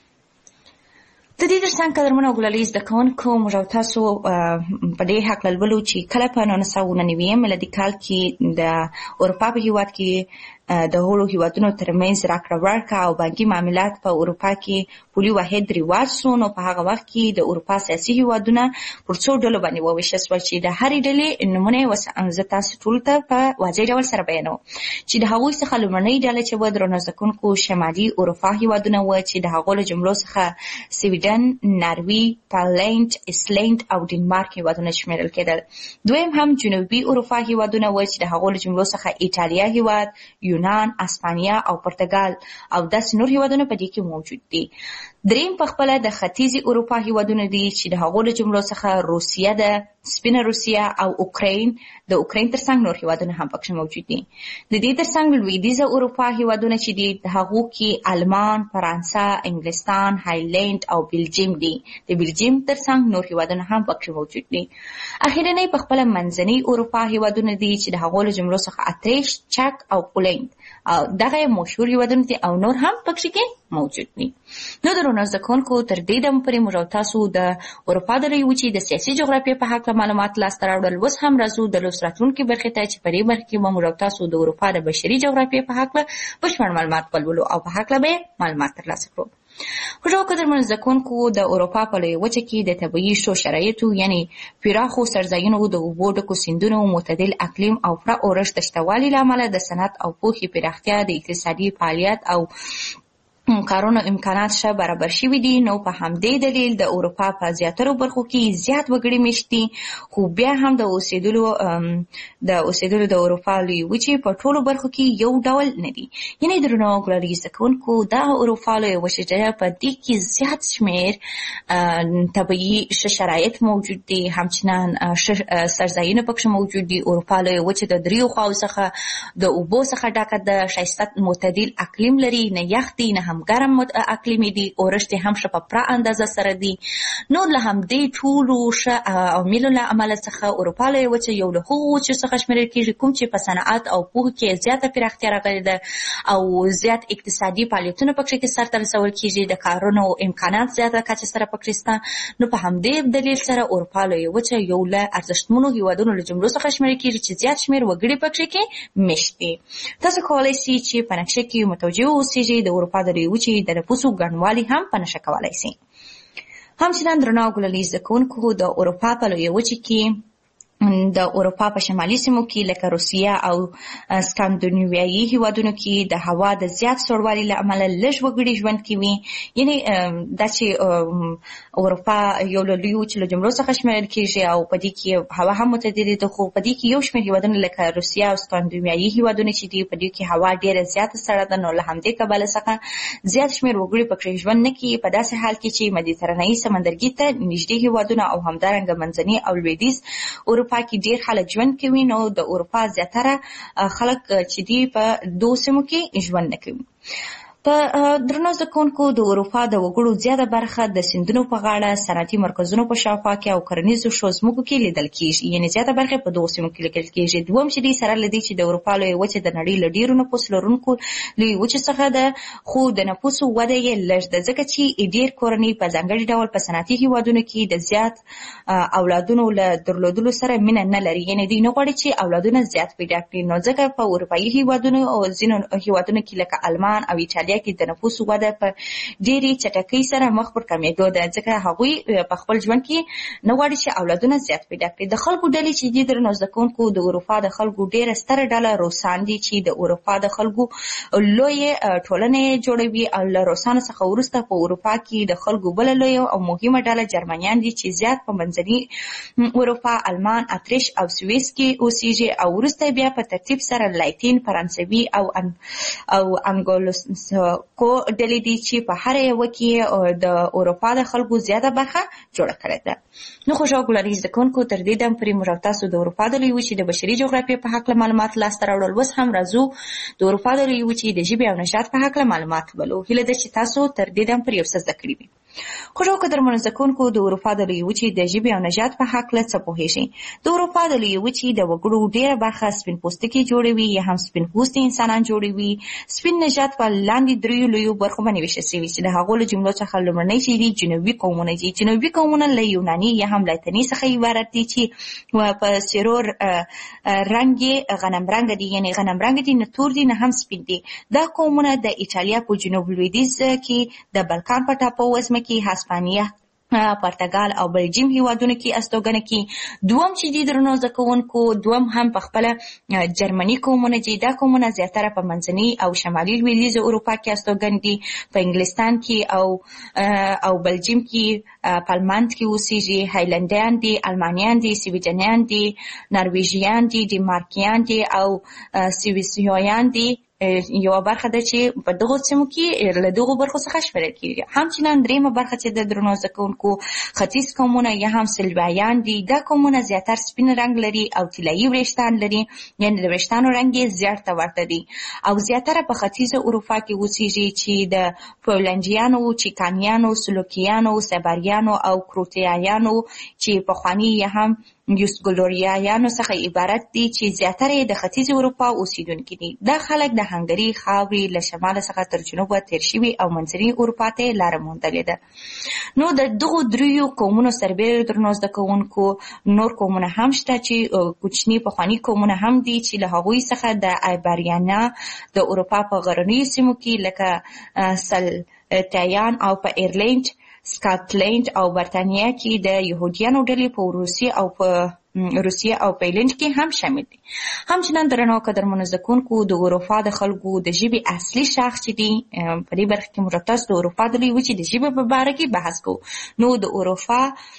د دې ترڅنګ قدرمنو بللي زده کوونکو، موږ او تاسو په دې هکله لولو چې کله په نولس سوه نهه نوي میلادي کال کې د اروپا په هېواد کې د هغو هېوادونو ترمنځ راکړه ورکړه او بانکي معاملات په اروپا کې پولي واحد رواج شو. نو په هغه وخت کې د اروپا سیاسي هېوادونه پر څو ډلو باندې وویشل شول، چې د هرې ډلې نومونه یې زه تاسو ټولو ته په واضح ډول سره بیانوم. چې د هغوی څخه لومړنۍ ډله چې وه درنو زده کوونکو شمالي اروپا هېوادونه وه، چې د هغو له جملو څخه سویډن، ناروې، پالنډ، ایسلینډ او ډنمارک هېوادونه شمیرل کېدل. دویم هم جنوبي اروپا هېوادونه وه، چې د هغو له جملو څخه ایټالیا هېواد، یونان، اسپانیا او پرتګال او داسې نور هېوادونه په دې کې موجود دي. دریم په خپله د ختیځې اروپا هیوادونه دي چې د هغو له جملو څخه روسیه ده، سپینه روسیه او اوکراین. د اوکراین ترڅنګ نور هیوادونه هم پکښې موجود دي. د دې ترڅنګ لویدیځه اروپا هیوادونه چې دي د هغو کې آلمان، فرانسه، انګلستان، هایلند او بلجیم دي. د بلجیم ترڅنګ نور هیوادونه هم پکښې موجود دي. اخرنی په خپله منځنۍ اروپا هیوادونه دي چې د هغو له جملو څخه اتریش، چک او پولند او دغه مشهور هیوادونه دي او نور هم پکښې کې موجود دي. نو درنو زده کوونکو تر دې دمه پورې موږ تاسو د اروپا د لویې وچې د سیاسي جغرافیې په هکله معلومات لاسته راوړل. اوس هم راځو د لوست راتلونکي برخې ته چې په دې برخه کې به موږ تاسو د اروپا د بشري جغرافیې په هکله بشپړ معلومات ولولو او په هکله به معلومات ترلاسه کړو. خوږو قدرمنو زده کوونکو د اروپا په لویه وچه کې د طبیعي ښو شرایطو یعنې پراخو سرځایونو، د اوبو ډکو سیندونو، معتدل اقلیم او پوره اورښت د شتوالي له امله د صنعت او پوهې پراختیا، د اقتصادي فعالیت او کارونو امکانات ښه برابر شوي دي. نو په همدې دلیل د اروپا په زیاترو برخو کې زیات وګړي مېشت دي، خو بیا هم د اوسېدلو د اوسېدلو د اروپا لویې وچې په ټولو برخو کې یو ډول نه دي. یعنې درنو ګلالي زده کوونکو دا اروپا لویه وچه په دې کې زیات شمېر طبیعي ښه شرایط موجود دي، همچنان سرځایونه پکښې موجود دي. اروپا لویه وچه د دریو خواو څخه د اوبو څخه ډکه ده، ښایسته معتدل اقلیم لري، نه یخ دي نه هم ګرم اقلیمي دي، اورښت هم ښه په پوره اندازه سره دي. نو له همدې ټولو ښه عواملو له امله څخه اروپا لویه وچه یو له هغو وچو څخه شمېرل کېږي کوم چې په صنعت او پوهه کې زیاته پراختیا راغلې ده او زیات اقتصادي فعالیتونه پکښې کې سرته رسول کېږي، د کارونو امکانات زیاته کچې سره پکښې شته. نو په همدې دلیل سره اروپا لویه وچه یو له ارزښتمنو هېوادونو له جملو څخه شمېرل کېږي چې زیات شمېر وګړي پکښې کې مېشت دي. تاسو کولی شئ چې په نقشه کې متوجه اوسېږئ د اروپا د وچې د نفوسو ګڼوالی هم په نښه کولی شي. همچنان درنو ګلالي زده کوونکو د اروپا په لویه وچه کې د اروپا په شمالي سیمو کې لکه روسیه او سکاندیناویایي هیوادونو کې د هوا د زیات سړوالي له امله لږ وګړي ژوند کوي. یعنې دا چې اروپا یو له لویو وچو له جملو څخه شمېرل کېږي او په دې کې هوا هم متعددې ده، خو په دې کې یو شمېر هیوادونه لکه روسیه او سکاندیناویایي هیوادونه چې دي په دې کې هوا ډېره زیاته سړه ده. نو له همدې کبله څخه زیات شمېر وګړي پکښې ژوند نه کوي، په داسې حال کې چې مدیترانهیي سمندرګي ته نږدې هیوادونه او همدارنګه منځني او لویدیځ اروپا کې ډېر خلک ژوند کوي. نو د اروپا زیاتره خلک چې دي په دوو سیمو کې ژوند نه کوي. په درنو زده کوونکو د اروپا د وګړو زیاته برخه د سیندونو په غاړه، صنعتي مرکزونو په شاوخوا کې او کرنیزو ښو ځمکو کې لیدل کېږي. یعنې زیاته برخه په دوو سیمو کې لیدل کېږي. دوم چې دی سره له دې چې د اروپا لویه وچه د نړۍ له ډېرو نفوس لرونکو لویې وچې څخه ده، خو د نفوسو وده یې لږ ده، ځکه چې ډېر کورنۍ په ځانګړي ډول په صنعتي هېوادونو کې د زیات اولادونو له درلودلو سره مینه نه لري. یعنې دوی نه غواړي چې اولادونه زیات پیدا کړي. نو ځکه په اروپایي هېوادونو او ځینو هېوادونو کې لکه آلمان او ایټالیا کې د نفوسو وده په ډېرې چټکۍ سره مخ پر کمېدو ده، ځکه هغوی په خپل ژوند کې نه غواړي چې اولادونه زیات پیدا کړي. د خلکو ډلې چې دي درنو زده کوونکو د اروپا د خلکو ډېره ستره ډله روسان دي چې د اروپا د خلکو لویې ټولنې جوړوي. او له روسانو څخه وروسته په اروپا کې د خلکو بله لویه او مهمه ډله جرمنیان دي چې زیات په منځني اروپا، آلمان، اتریش او سویس کې اوسېږي او وروسته بیا په ترتیب سره لاتین، فرانسوي او او انګلوساکسو ډلې دي چې په هر یوه کې د اروپا د خلکو زیاته برخه جوړه کړې ده. نو خوږو ګلالي زده کوونکو تر دې دمه پورې موږ تاسو د اروپا د لویې وچې د بشري جغرافیې په هکله معلومات لاسته راوړل. اوس هم راځو د اروپا د لویې وچې د ژبې او نژاد په هکله معلومات ولولو. هیله ده چې تاسو تر دې دمه پورې یو څه زده کړي وي. خوږو قدرمنو زده کوونکو د اروپا د لویې وچې د ژبې او نژاد په هکله څه پوهېږئ؟ د اروپا د لویې وچې د وګړو ډېره برخه سپین پوستکي جوړوي یا هم سپین پوستي انسانان جوړوي. سپین نژاد په لاندې دریو لویو برخو باندې ویشل شوي چې د هغو له جملو څخه لومړنی چې دي جنوبي قومونه دي. جنوبي قومونه له یوناني یا هم لاتیني څخه عبارت دي چې په سرور رنګ یې غنم رنګه دي، یعنې غنم رنګه دي، نه تور دي نه هم سپین دي. دا قومونه د ایټالیا په جنوب لویدیځ کې، د بلکان په ټاپو وزمه کې، هسپانیا، پرتګال او بلجیم هیوادونو کې استوګنه کوي. دوم چې دي درنو زده کوونکو دوم هم په خپله جرمني قومونه دي. دا قومونه زیاتره په منځني او شمالي لویدیځه اروپا کې استوګن دي، په انګلستان کې او او بلجیم کې پالماند کې اوسېږي. هایلنډیان دي، المانیان دي، سویډنیان دي، نرویژیان دي، ډنمارکیان دي او سویسریان دي. یو برخه ده چې په دغه سیمو کې له دغه برخو څخه شمیرل کیږي. همچنان دریمه برخه چې د درنو زده کوونکو ختیځ قومونه یا هم سلویان دي، دا قومونه زیاتر سپین رنګ لري او طلایي وریښتان لري، یعنې د وریښتانو رنګ یې زیړ ته ورته دی او زیاتره په ختیځه اروپا کې اوسیږي چې د پولنډیانو، چیکانیانو، سلوکیانو، سیبریانو او کروتیایانو چې پخواني یې هم یوسګلوریایانو څخه عبارت دي چې زیاتره د ختیځ اروپا اوسیدونکي دي. دا خلک د هنګري خاورې له شمال څخه تر جنوبه تیر شوي او منځني اروپا ته لاره موندلې ده. نو د دغو دریو قومونو سربېره درنو زده کوونکو نور قومونه هم شته چې کوچني پخواني قومونه هم دي چې له هغوی څخه د ایبریانا د اروپا په غرنیو سیمو کې لکه سلتیان او په ایرلینډ، سکاټلند او برتانیا کې د یهودیانو ډلې په روسیه او په روسیه او په ایرلند کې هم شامل دي. همچنان درنو قدرمنو زده کوونکو د اروپا د خلکو د ژبې اصلي شاخص چې دي په دې برخه کې موږ تاسو د اروپا د لوی وچې د ژبې په باره کې بحث کوو. نو د اروپا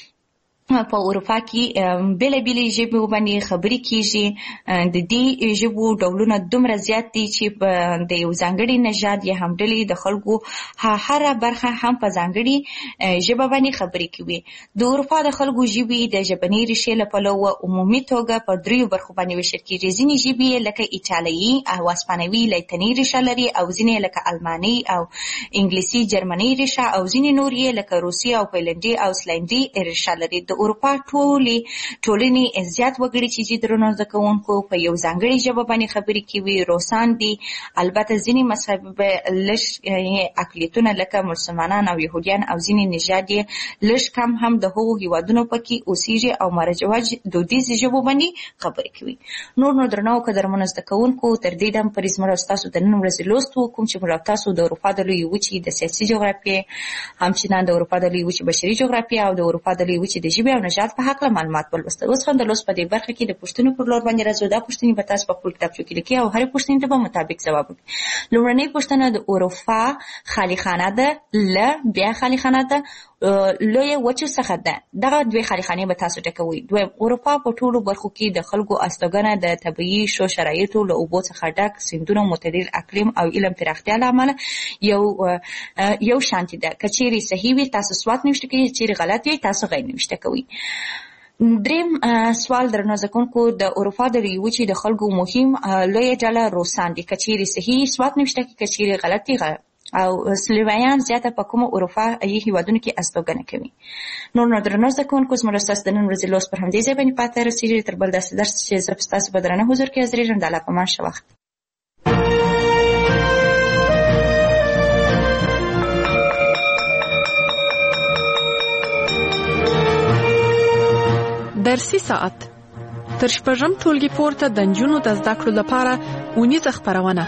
په اروپا کې بېلابېلې ژبې باندې خبرې کیږي. د دې ژبو ډولونه دومره زیات دي چې د یو ځانګړي نژاد یا هم ډلې د خلکو هره برخه هم په ځانګړي ژبه باندې خبرې کوي. د اروپا د خلکو ژبې د ژبنۍ ریښې له پلوه عمومي توګه په دریو برخو باندې ویشل کیږي. ځینې ژبې لکه ایټالوي او اسپانوي لاتیني ریښه لري او ځینې لکه الماني او انګلیسي جرمني ریښه او ځینې نور یې لکه روسي او پولنډي او سلندي ریښه لري. د اروپا ټولې ټولنې زیات وګړي چې درنو زده کوونکو په یو ځانګړي ژبه باندې خبرې کوي روسان دي. البته ځینې مذهب لږ اقلیتونه لکه مسلمانان او یهودیان او ځینې نژاد یې لږ کم هم د هغو هیوادونو پکې اوسیږي او مرجوج دودیزې ژبو باندې خبرې کوي. نور نو درنو قدرمنو زده کوونکو تر دې دم پرې زموږ ستاسو د نن ورځې لوست وکوم چې موږ تاسو د اروپا د لویې وچې د سیاسي جغرافیې، همچنان د اروپا د لویې وچې بشري جغرافیې او د اروپا د لویې وچې د ژبې او نژاد په هکله معلومات ولوستل. اوس هم د لوست په دې برخه کې د پوښتنو پر لور باندې راځو. دا پوښتنې به تاسو په خپل کتابچو کې لیکئ او هرې پوښتنې ته به مطابق ځواب ورکړئ. لومړنۍ پوښتنه د اروپا خالي خانه ده، ل بیا خالي خانه ده، لویه وچو څخه ده. دغه دوې خالي خانې به تاسو ټکوئ. دویم، اروپا په ټولو برخو کې د خلکو استوګنه د طبیعي شو شرایطو له اوبو څخه ډک سیندونو، معتدل اقلیم او علم پراختیا له امله یو یو شانتي ده. که چیرې صحیح وي تاسو سوات نوشته کوئ، چیرې غلط وي تاسو غیر نوشته کوئ. دریم سوال درنو زده کوونکو د اروپا د لویې وچې د خلکو مهم لویه ډله روسان دي. که چیرې صحیح سوات نوشته کوئ، که چیرې غلط وي غلط. او سلویان زیاته په کومو اروپایي هیوادونو کې استوګنه کوي. نور نو درنو زده کوونکو زموږ ستاسو د نن ورځې لوست پر همدې ځای باندې پاتې رسېږي. تر بل داسې درس چې زه په ستاسو په درنه حضور کې حاضرېږم. د الله په امان ښه وخت. درسي ساعت تر شپږم ټولګي پورته د نجونو د زده کړو لپاره اونیزه خپرونه.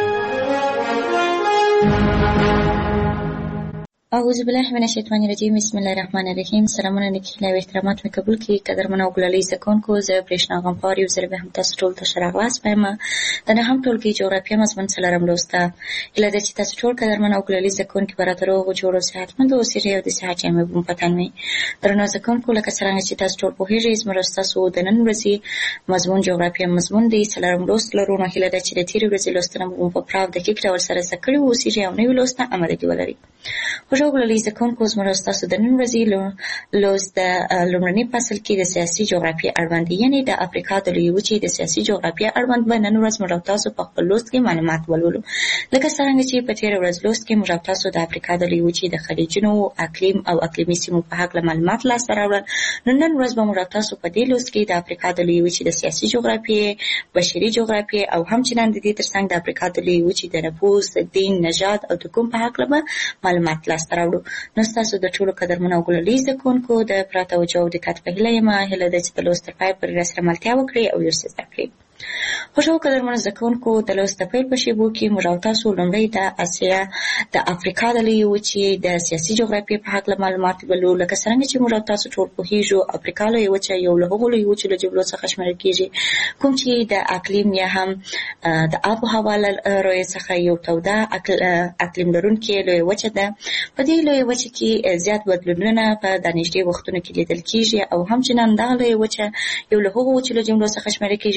اعوذ بالله من الشیطان الرجیم. بسم الله الرحمن الرحیم. سلامونه نیکه او احترامات مې قبول کړئ. قدرمن او ګلالي زده کوونکو، زه برېښنا غمپار یو ځل بیا هم تاسو ټول ته ښه راغلاست وایم. د نهم ټولګي جغرافیه مضمون څلورم لوست ده. هیله ده چې تاسو ټول قدرمن او ګلالي زده کوونکي به راته روغ جوړ او صحتمند اوسئ او د صحت جامې به مو په تن وي. درنو زده کوونکو، لکه څرنګه چې تاسو ټول پوهېږئ زموږ ستاسو د نن ورځې مضمون جغرافیه مضمون دی. څلورم لوست لرو. نو هیله ده چې د تېرې ورځې لوستونه مو په پراخ دقیق ډول سره زده کړي واوسئ او نوي لوست ته امادګي ولرئ. خوږو ګلالي زده کوونکو، زموږ ستاسو د نن ورځې لوست د لومړني فصل کې د سیاسي جغرافیې اړوند دی، یعنې د افریقا د لویې وچې د سیاسي جغرافیې اړوند به نن ورځ موږ تاسو په خپل لوست کې معلومات ولولو. لکه څرنګه چې په تېره ورځ لوست کې موږ تاسو د افریقا د لویې وچې د خلیجونو، اقلیم او اقلیمي سیمو په هکله معلومات لاسته راوړل. نو نن ورځ به موږ تاسو په دې لوست کې د افریقا د لویې وچې د سیاسي جغرافیې، بشري جغرافیې او همچنان د دې ترڅنګ د افریقا د لویې وچې د نفوس، دین، نژاد او د قوم په هکله به معلومات لاسته راوړو. نو ستاسو د ټولو قدرمنو او ګلالي زده کوونکو د پوره توجه او دقت په هیله یم. هیله ده چې د لوست تر پایه پورې راسره ملتیا وکړئ او یو څه زده کړئ. خوږو قدرمنو زده کوونکو، د لوست د پیل په شیبو کې موږ او تاسو لومړی د اسیا د افریقا د لویې وچې د سیاسي جغرافیې په هکله معلومات ولولو. لکه څرنګه چې موږ او تاسو ټول پوهېږو، افریقا لویې وچه یو له هغو لویو وچو له جملو څخه شمېرل کېږي کوم چې د اقلیم یا هم د آب و هوا له رویې څخه یو توده اقلیم لرونکې لویه وچه ده. په دې لویه وچه کې زیات بدلونونه په دا نږدې وختونو کې لیدل کېږي او همچنان دغه لویه وچه یو له هغو وچو له جملو څخه شمېرل کېږي کوم چې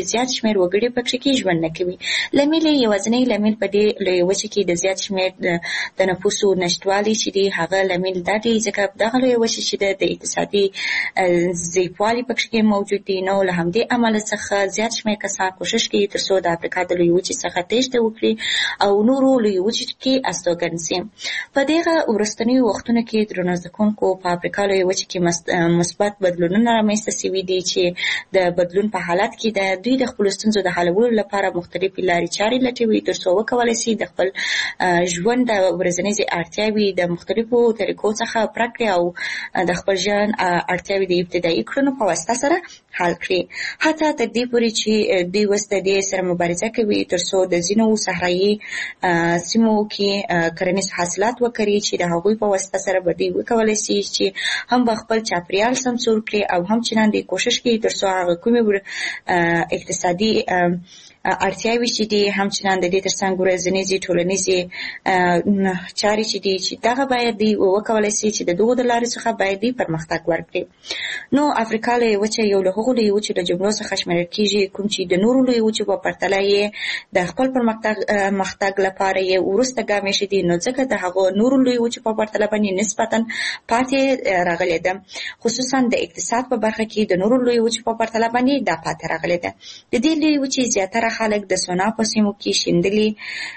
زیات شمېر وګړي پکې کې ژوند نه کوي. لامل یې یوازینی لامل په دې لویه وچه کې د زیات شمېر د نفوسو نشتوالي چې دی هغه لامل دا دی ځکه دغه لویه وچه چې د اقتصادي ضعیفوالي پکې کې موجود دي. نو له همدې امله څخه زیات شمېر کسان کوشش کوي تر څو د افریقا د لویې وچې څخه تېښته وکړي او نورو لویې وچې کې استوګن شي. په دغه وروستنیو وختونو کې درنو زده کوونکو په افریقا لویې وچې کې مثبت بدلونونه رامنځته شوي دي چې د بدلون په حالت کې د دوی د خپلو ستونزو د حلولو لپاره مختلفې لارې چارې لټوي تر څو وکولی شي د خپل ژوند د ورځنیزې اړتیاوې د مختلفو طریقو څخه پوره کړي او د خپل ژوند اړتیاوې د ابتدایي کړنو په واسطه سره حل کړي. حتی تر دې پورې چې دوی اوس د دې سره مبارزه کوي تر څو د ځینو صحرایي سیمو کې کرنیز حاصلات وکړي چې د هغوی په واسطه سره به دوی وکولی شي چې هم به خپل چاپریال سمسور کړي او هم چنان دې کوشش کوي تر څو هغه کومې اقتصادي اړتیاوې چې دي هم چنان د دې ترڅنګ ورځنیزې ټولنیزې چارې چې دي چې دغه باید دوی وکولی شي چې د دغو د لارې څخه باید دوی پرمختګ ورکړي. نو افریقا لویې وچه یو له هغو لویې وچو له جملو څخه شمېرل کېږي کوم چې د نورو لویې وچو په پرتله یې د خپل پرمختګ لپاره یې وروسته ګام ایښی نو ځکه د هغو نورو لویې وچو په پرتله باندې نسبتا پاتې راغلې ده. خصوصا د اقتصاد په برخه کې د نورو لویې وچو په پرتله باندې دا پاتې راغلې ده. د دې لویې وچې زیاتره خلک د سونا په سیمو کې شیندلي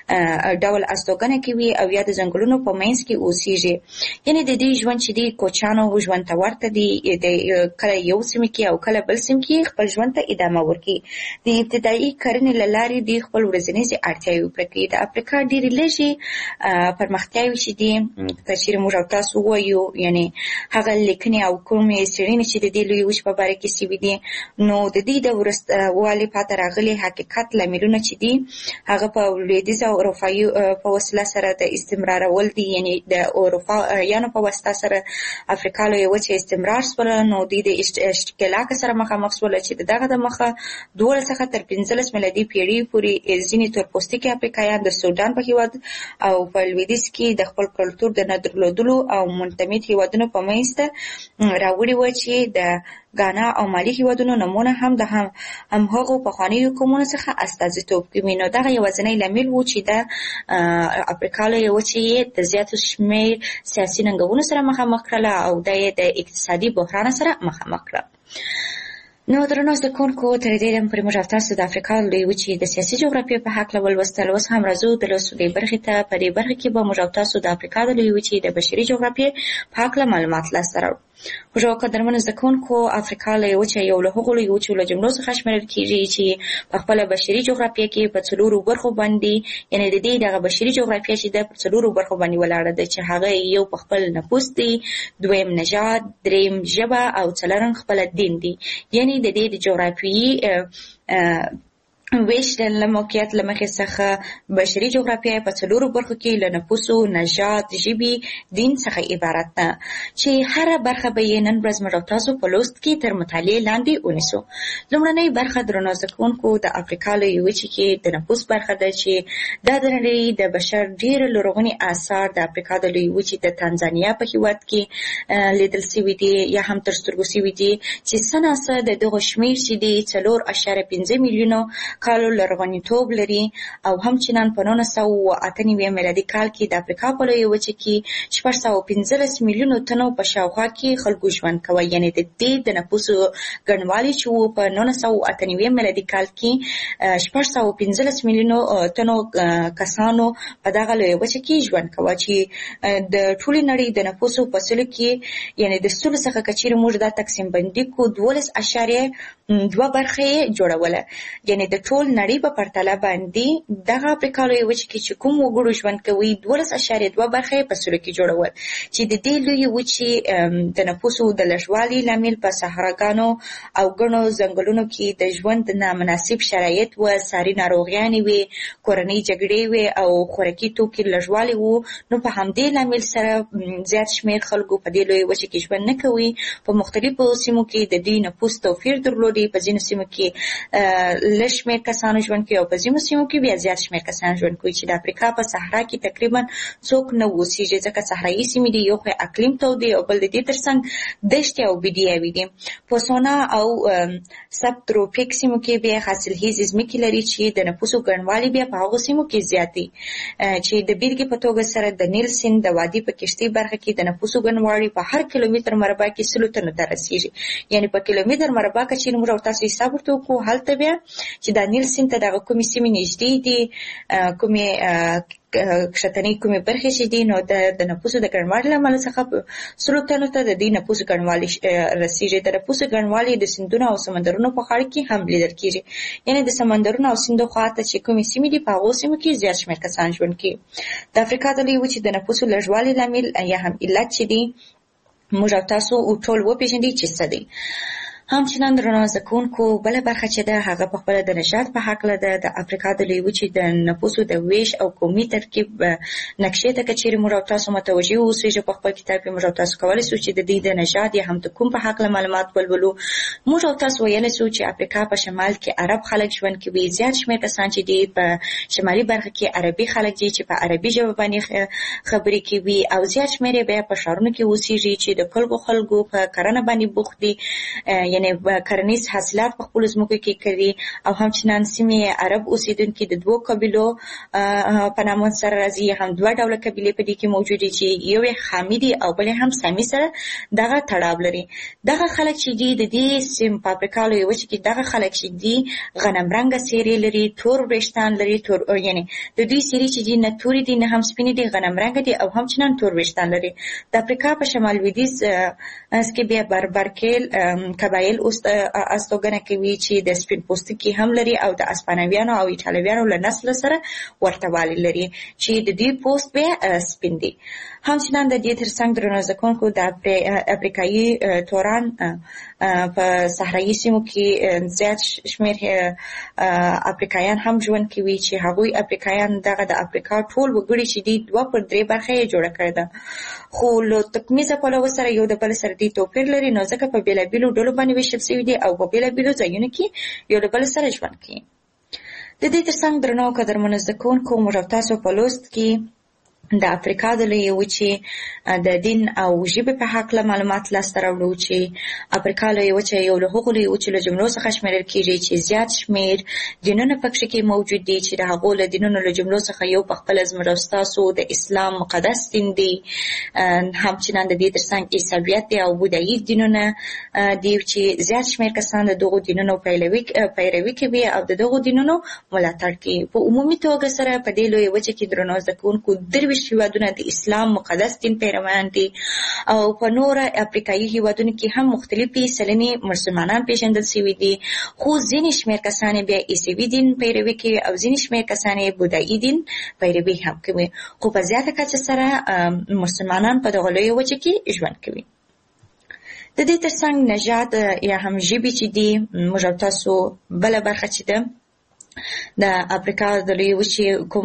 ډول استوګنه کوي او یا د ځنګلونو په منځ کې اوسېږي. یعنې د دې ژوند چې دی کوچیانو ژوند ته ورته دی، کله یو سیمه کې او کله بل سیمه کې خپل ژوند ته ادامه ورکوي. د ابتدایي کرنې له لارې دوی خپل ورځنیزې اړتیاوې پوره کوي. د افریقا ډېرې لږې پرمختیاوې چې دي که چېرې موږ او تاسو ووایو، یعنې هغه لیکنې او کومې څېړنې چې د دې لویې وچې په باره کې شوي دي، نو د دې د وروستوالي پاتې راغلي حقیقت لاملونه چې دي هغه په لویدیځ او اروپایي په وسیله سره د استمرارول دي. یعنې د اروپایانو په واسطه سره افریقا لویه وچه استمرار شوله، نو دوی د اشتعالاق سره مخامخ شوله چې د دغه د مخه دولس څخه تر پنځلس میلادي پېړۍ پورې ځینې تورپوستکي افریقایان د سودان په هېواد او په لویدیځ کې د خپل کلتور د نه درلودلو او منتمد هېوادونو په منځ ته راوړي وه چې د غانا او مالي هېوادونو نومونه هم د هم همهغو پخوانیو قومونو څخه استازیتوب کوي. نو دغه یوازینی لامل و چې د افریقا لویه وچه یې د زیاتو شمېر سیاسي ننګونو سره مخامخ کړله او دا یې د اقتصادي بحران سره مخامخ کړه. نو درنو زده کوونکو، تر دې دمه پورې موږ او تاسو د افریقا لویې وچې د سیاسي جغرافیې په هکله ولوستل. اوس هم راځو د لوستو دې برخې ته. په دې برخه کې به موږ او تاسو د افریقا د لویې وچې د بشري جغرافیې په هکله معلومات لاسته راوړو. موږ او قدرمنو زده کوونکو، افریقا لویې وچه یو له هغو لویې وچو له جملو څخه شمېرل کېږي چې په خپله بشري جغرافیه کې په څلورو برخو باندې، یعنې د دې دغه بشري جغرافیه چې ده په څلورو برخو باندې ولاړه ده چې هغه یو په خپل نفوس دی، دویم نژاد، دریم ژبه او څلورم خپله دین دی. یعنې د دې د جغرافیې ویش له موقعیت له مخې څخه بشري جغرافیه په څلورو برخو کې له نفوسو، نژاد، ژبې، دین څخه عبارت ده چې هره برخه به یې نن ورځ موږ او تاسو په لوست کې تر مطالعې لاندې ونیسو. لومړنۍ برخه درنو زده کوونکو د افریقا لویې وچې کې د نفوس برخه ده چې دا د نړۍ د بشر ډېر لرغوني آثار د افریقا د لویې وچې د تانزانیا په هېواد کې لیدل شوي دي یا هم تر سترګو شوي دي چې څه ناڅه د دغو شمېر چې دی څلور اعشاریه پنځه میلیونو کالو لرغونیتوب لري او همچنان په نولس سوه اته نوي میلادي کال کې د افریقا په لویه وچه کې شپږ سوه پنځلس میلیونو تنو په شاوخوا کې خلکو ژوند کوي. یعنې د دې د نفوسو ګڼوالی چې و په نولس سوه اته نوي میلادي کال کې شپږ سوه پنځلس میلیونو تنو کسانو په دغه لویه وچه کې ژوند کوي چې د ټولې نړۍ د نفوسو په سلو کې، یعنې د سلو څخه که چېرې موږ دا تقسیم بندي کړو، دولس اعشاریه دوه برخه یې جوړوله. یعنې د ټول نړۍ په پرتله باندې دغه افریقا لویه وچه کې چې کوم وګړو ژوند کوي دولس اعشاریه دوه برخه یې په سلو کې جوړول چې د دې لویې وچې د نفوسو د لږوالي لامل په صحراګانو او ګڼو ځنګلونو کې د ژوند نامناسب شرایط و، ساري ناروغیانې وې، کورنۍ جګړې وې او خوراکي توکي لږوالی و. نو په همدې لامل سره زیات شمېر خلکو په دې لویې وچه کې ژوند نه کوي. په مختلفو سیمو کې د دوی نفوس توپیر درلودی. په ځینو سیمو کې لږ شمېر شمېر کسانو ژوند کوي او په ځینو سیمو کې بیا زیات شمېر کسان ژوند کوي چې د افریقا په صحرا کې تقریبا څوک نه اوسېږي ځکه صحرایي سیمې دي، یو خو اقلیم تود دی او بل د دې ترڅنګ دښتې او بیډیاوي دي. بوتسوانا او سب تروپیک سیمو کې بیا حاصلخیزې ځمکې لري چې د نفوسو ګڼوالی بیا په هغو سیمو کې زیات دی چې د بیلګې په توګه سره د نیل سیند د وادي په کشتۍ برخه کې د نفوسو ګڼوالی په هر کیلومتر مربع کې سلو تنو ته رسیږي. یعنې په کیلومتر مربع کې چې موږ او تاسو حساب ورته وکړو هلته بیا چې د نیل سیند ته دغه کومې سیمې نږدې دي، کومې کښتنۍ کومې برخې چې دي، نو د نفوسو د ګڼوالي له امله څخه سلو تنو ته د دې نفوسو ګڼوالی رسیږي. د نفوسو ګڼوالی د سیندونو او سمندرونو په غاړه کې هم لیدل کېږي. یعنې د سمندرونو او سیندو خواته چې کومې سیمې دي په هغو سیمو کې زیات شمېر کسان ژوند کوي. د افریقا د لویې وچې د نفوسو لږوالي لامل یا هم علت چې دی موږ او تاسو ټول وپېژنئ چې څه دی. همچنان درنو زده کوونکو بله برخه چې ده هغه په خپله د نژاد په هکله ده. د افریقا د لویې وچې د نفوسو د ویش او قومي ترکیب نقشې ته که چیرې موږ او تاسو متوجه اوسېږو په خپل کتاب کې موږ او تاسو کولی شو چې د دې د نژاد یا هم د کوم په هکله معلومات ولولو. موږ او تاسو ویلی شو چې افریقا په شمال کې عرب خلک ژوند کوي، زیات شمېر کسان چې دي په شمالي برخه کې عربي خلک دي چې په عربي ژبه باندې خبرې کوي، او زیات شمېر یې بیا په ښارونو کې اوسېږي چې د کلګو خلکو په کرنه باندې بوخت دي، یعنې کرنیز حاصلات په خپلو ځمکو کې کوي. او همچنان سیمې عرب اوسېدونکي د دوو قبیلو په نامه سره راځي، هم دوه ډوله قبیلې په دې کې موجودې چې یو یې خامي دي او بل هم سامي سره دغه تړاو لري. دغه خلک چې دي د دې سیمې په افریقا لویه وچه کې دغه خلک چې دي غنم رنګه څېرې لري، تور وریښتان لري، تور یعنې د دوی څېرې چې دي نه تورې دي نه هم سپینې دي، غنم رنګه دي او همچنان تور وریښتان لري. د افریقا په شمال لویدیځ کې بیا بربرکیل قبایل استوګنه کوي چې د سپین پوستکي هم لري او د اسپانویانو او ایټالویانو له نسل سره ورته والی لري چې د دوی پوست بیا سپین دی. همچنان د دې ترڅنګ درنو زده کوونکو د افریقایي توران په صحرایي سیمو کې زیات شمېر افریقایان هم ژوند کوي چې هغوی افریقایان دغه د افریقا ټول وګړي چې دي دوه پر درې برخه یې جوړه کړې ده، خو له تکمیزه پلوه سره یو د بل سره دې توپیر لري، نو ځکه په بېلابېلو ډلو باندې ویشل شوي دي او په بېلابېلو ځایونو کې یو له بل سره ژوند کوي. د دې ترڅنګ درنو قدرمنو زده کوونکو موږ او تاسو په لوست کې د افریقا د لویې وچې د دین او ژبې په هکله معلومات لاسته راوړو چې افریقا لویه وچه یو له هغو لویې وچو له جملو څخه شمېرل کېږي چې زیات شمېر دینونه پکښې کې موجود دي چې د هغو له دینونو له جملو څخه یو په خپله زموږ او ستاسو د اسلام مقدس دین دی. همچنان د دې ترڅنګ عیسویت دی او بودایي دینونه دي چې زیات شمېر کسان د دغو دینونو پیروي کوي او د دغو دینونو ملاتړ کوي. په عمومي توګه سره په دې لویه وچه کې درنو زده کوونکو درویشت هیوادونه د اسلام مقدس دین پیروان دي او په نوره افریقایي هیوادونو کې هم مختلفې سلنې مسلمانان پیژندل شوي دي، خو ځینې شمېر کسان بیا عیسوي دین پیروي کوي او ځینې شمېر کسان بودایي دین پیروي هم کوي، خو په زیاته کچه سره مسلمانان په دغه لویه وچه کې ژوند کوي. د دې ترڅنګ نژاد یا هم ژبې چې دي موږ او تاسو بله برخه چې ده د افریقا د لویې وچې کوم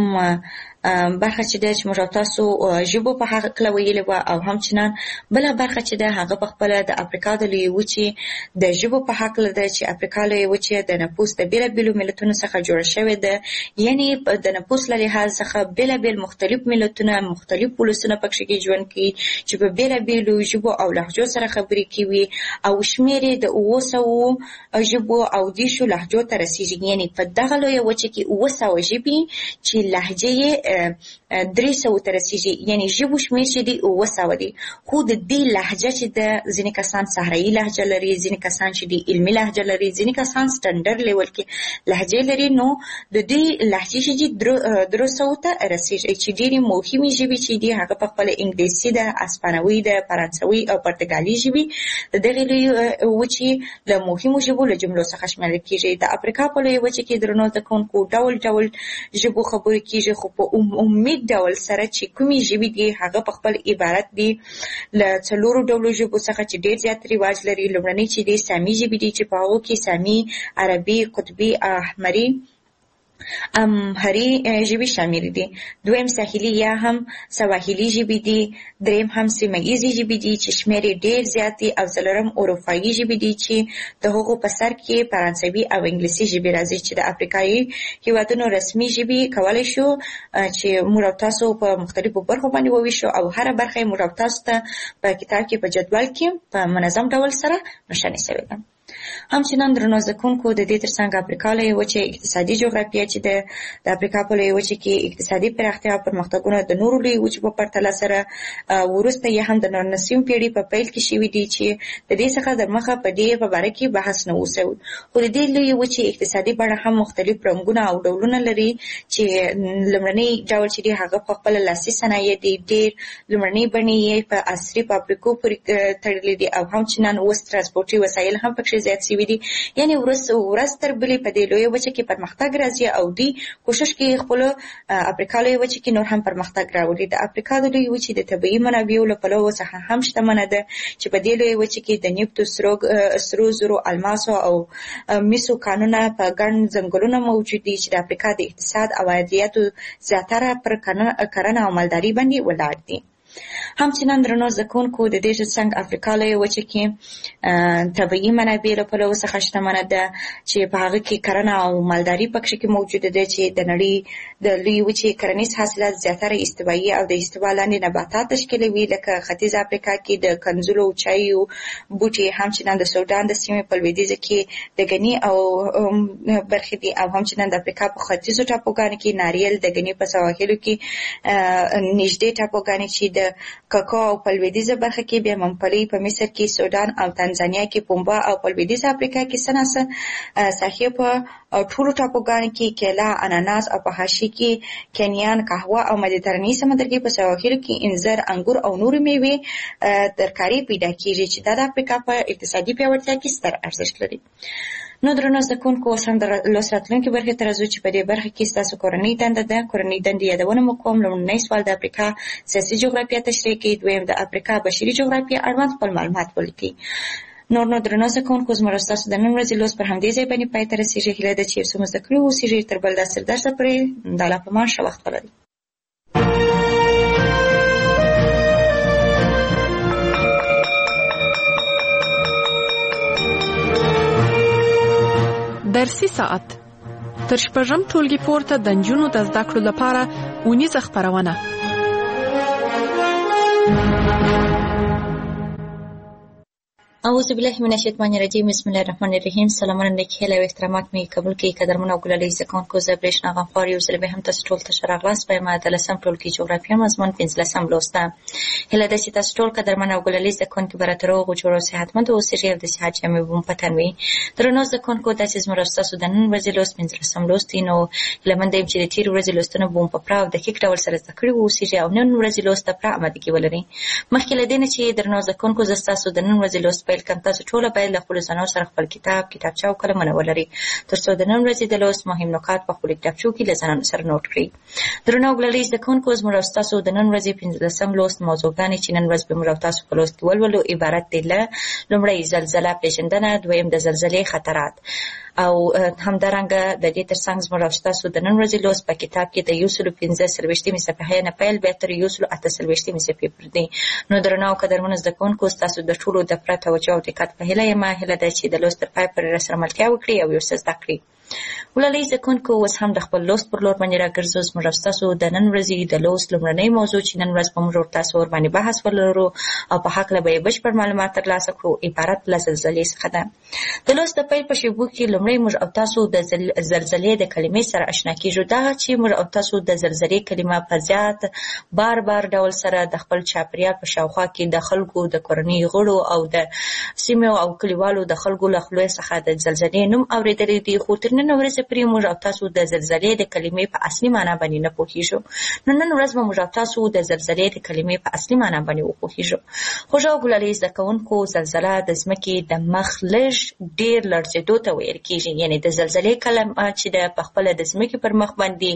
برخه چې ده چې موږ او تاسو ژبو په هکله ویلې وه او همچنان بله برخه چې ده هغه په خپله د افریقا د لویې وچې د ژبو په هکله ده چې افریقا لویې وچې د نفوس د بېلابېلو ملتونو څخه جوړه شوې ده، یعنې د نفوس له لحاظ څخه بېلابېل مختلف ملتونه مختلف ولسونه پکښې کې ژوند کوي چې په بېلابېلو ژبو او لهجو سره خبرې کوي او شمېر یې د اووه سوو ژبو او دېرشو لهجو ته رسېږي. یعنې په دغه لویه وچه کې اووه سوه ژبې چې لهجې یې درې سوو ته رسېږي، یعنې ژبو شمېر چې دی اووه سوه دی، خو د دې لهجه چې ده ځینې کسان صحرایي لهجه لري، ځینې کسان چې دی علمي لهجه لري، ځینې کسان سټنډرډ لیول کې لهجې لري. نو د دې لهجې چې دي درې سوو ته رسېږي چې ډېرې مهمې ژبې چې دي هغه په خپله انګلیسي ده، اسپانوي ده، فرانسوي او پرتګالي ژبې د دغې لویې وچې له مهمو ژبو له جملو څخه شمېرل کېږي. د افریقا په لویې وچه کې درنو زده کوونکو ډول ډول ژبو خبرې کېږي، خو په عمومي ډول سره چې کومې ژبې دي هغه په خپل عبارت دي له څلورو ډولو ژبو څخه چې ډېر زیات رواج لري. لومړنۍ چې دي سامي ژبې دي چې په هغو کې سامي، عربي، قطبي، احمري امهري ژبې شامل دي، دویم ساحلي یا هم سواحلي ژبې دي، دریم هم سیمه ییزې ژبې دي چې شمېر یې ډېر زیات دي، او څلورم اروپایي ژبې دي چې د هغو په سر کې فرانسوي او انګلیسي ژبې راځي چې د افریقایي هېوادونو رسمي ژبې کولی شو چې موږ او تاسو په مختلفو برخو باندې وویشو او هره برخه یې موږ او تاسو ته په کتاب کې په جدول کې په منظم ډول سره نښاني شوې ده. همچنان درنو زده کوونکو د دې ترڅنګ افریقا لویه وچې اقتصادي جغرافیه چې د د افریقا په لویه وچې کې اقتصادي پراختیا او پرمختګونه د نورو لویو وچو په پرتله سره وروسته یې هم د نولسمې پېړۍ په پیل کې شوي دي چې د دې څخه د مخه په دې په باره کې بحث نه و شوی، خو د دې لویې وچې اقتصادي بڼه هم مختلف رنګونه او ډولونه لري چې لومړنی ډول چې دی هغه په خپله لاسي صنایع دي، ډېر لومړنۍ بڼې یې په عصري فابریکو پورې تړلي دي او همچنان اوس ترانسپورټي وسایل هم پکې زیات شوي دي. یعنې ورځ ورځ تر بلې په دې لویه وچه کې پرمختګ راځي او دوی کوشش کوي خپلو افریقا لویه وچه کې نور هم پرمختګ راولي. د افریقا د لویې وچې د طبیعي منابعو له پلوه څخه هم شتمنه ده چې په دې لویه وچه کې د نفتو، سرو زرو، الماسو او مسو کانونه په ګڼ ځنګلونه موجود دي چې د افریقا د اقتصاد او عایداتو زیاتره پر کرنه او مالداري باندې ولاړ دي. همچنان درنو زده کوونکو د دې ترڅنګ افریقا لویه وچه کې طبیعي منابع له پلوه څخه شتمنه ده چې په هغه کې کرنه او مالداري پکې کې موجوده ده چې د نړۍ د لویې وچې کرنیز حاصلات زیاتره استوایي او د استوا لاندې نباتات تشکیلوي، لکه ختیځ افریقا کې د کنځلو چایو بوټي، همچنان د سودان د سیمې په لویدیځه کې د ګني او برخې دي، او همچنان د افریقا په ختیځو ټاپوګانو کې ناریل، د ګني په سواحلو کې نږدې ټاپوګانې چې د کاکا او په لویدیځه برخه کې بیا ممپلی، په مصر کې سودان او تنزانیا کې پومبا، او په لویدیځه افریقا کې سناسه ساحې په ټولو ټاپوګانو کې کیلا، اناناس، او په حاشیې کې کینیان، قهوه او مدیترانې سمندرګي په سواحلو کې انځر، انګور او نورې میوې ترکاري پیدا کیږي چې دا د افریقا په اقتصادي پیاوړتیا کې ستر ارزښت لري. نو درنو زده کوونکو اوس هم د لوست راتلونکي برخې ته راځو چې په دې برخه کې ستاسو کورنۍ دنده ده. کورنۍ دندې یادونه مو کوم. لومړنی سوال د افریقا سیاسي جغرافیه تشریح کوي، دویم د افریقا بشري جغرافیه اړوند خپل معلومات ولیکئ. نور نو درنو زده کوونکو زموږ ستاسو د نن ورځې لوست پر همدې ځای باندې پای ته رسېږي. هیله ده چې یو څه مو زده کړي واوسېږي. تر بل داسې درسه پورې د الله په امان ښه وخت ولرئ. درسي ساعت تر شپږم ټولګي پورته د نجونو د زده کړو لپاره اونیزه خپرونه. اعوذ بالله من الشیطان الرجیم. بسم الله الرحمن الرحیم. سلامونه نیکې هیلې او احترامات مې قبول کړئ. قدرمن او ګلالي زده کوونکو، زه برېښنا غمخوار یو ځل بیا هم تاسو ټول ته ښه راغلاست. وایم د لسم ټولګي جغرافیه مضمون پنځلسم لوست ده. هیله ده چې تاسو ټول قدرمن او ګلالي زده کوونکي به راته روغ جوړ او صحتمند اوسئ او د صحت جامې به مو په تن وي. درنو زده کوونکو، دا چې زموږ ستاسو د نن ورځې لوست پنځلسم لوست دی، نو هیله مند یم چې د تېرې ورځې لوستونه به مو په پوره او دقیق ډول سره زده کړي واوسئ او نن ورځې لوست ته پوره امادګي ولرئ. مخکې له دې نه چې درنو زده کوونکو زه ستاسو د نن ورځې لوست پیل کړم، تاسو ټوله باید له خپلو ځانونو سره خپل کتاب، کتابچه او قلمونه ولرئ تر څو د نن ورځې د لوست مهم نکات په خپلو کتابچو کې له ځانونو سره نوټ کړئ. درنو ګلالي زده کوونکو، زموږ او ستاسو د نن ورځې پنځلسم لوست موضوعګانې چې نن ورځ به موږ او تاسو په لوست کې ولولو عبارت دي له لومړی زلزله پېژندنه، دویم د زلزلې خطرات، او همدارنګه د دې ترڅنګ زموږ او ستاسو د نن ورځې لوست په کتاب کې د یو سلو پنځه څلوېښتمې صفحې نه پیل بیا تر یو سلو اته څلوېښتمې صفحې پورې دی. نو درنو او قدرمنو زده کوونکو، ستاسو د ټولو د پوره توجه او دقت په هیله یم. هیله ده چې د لوست تر پای پورې راسره ملتیا وکړئ او یو څه زده کړئ. ولولئ زده کوونکو، اوس هم د خپل لوست پر لور باندې راګرځو. زموږ او ستاسو د نن ورځې د لوست لومړنۍ موضوع چې نن ورځ به موږ ورته ورباندې بحث ولرو او په هکله به یې بشپړ معلومات ترلاسه کړو عبارت له زلزلې څخه ده. د لوست د پیل په شیبو کې لومړی موږ او تاسو د زلزلې د کلمې سره اشنا کېږو. دا چې موږ او تاسو د زلزلې کلمه په زیات بار بار ډول سره د خپل چاپېریال په شاوخوا کې د خلکو، د کورنۍ غړو او د سیمو او کلیوالو د خلکو له خولې څخه د زلزلې نوم اورېدلی دی، خو تر نن ورځې پورې موږ او تاسو د زلزلې د کلمې په اصلي معنا باندې نه پوهېږو. نو نن ورځ به موږ او تاسو د زلزلې د کلمې په اصلي معنا باندې وپوهېږو. خوږه او ګلالي زده کوونکو، زلزله د ځمکې د مخ لږ ډېر لړزېدو ته ویل کېږي. یعنې د زلزلې کلمه چې ده په خپله د ځمکې پر مخ باندې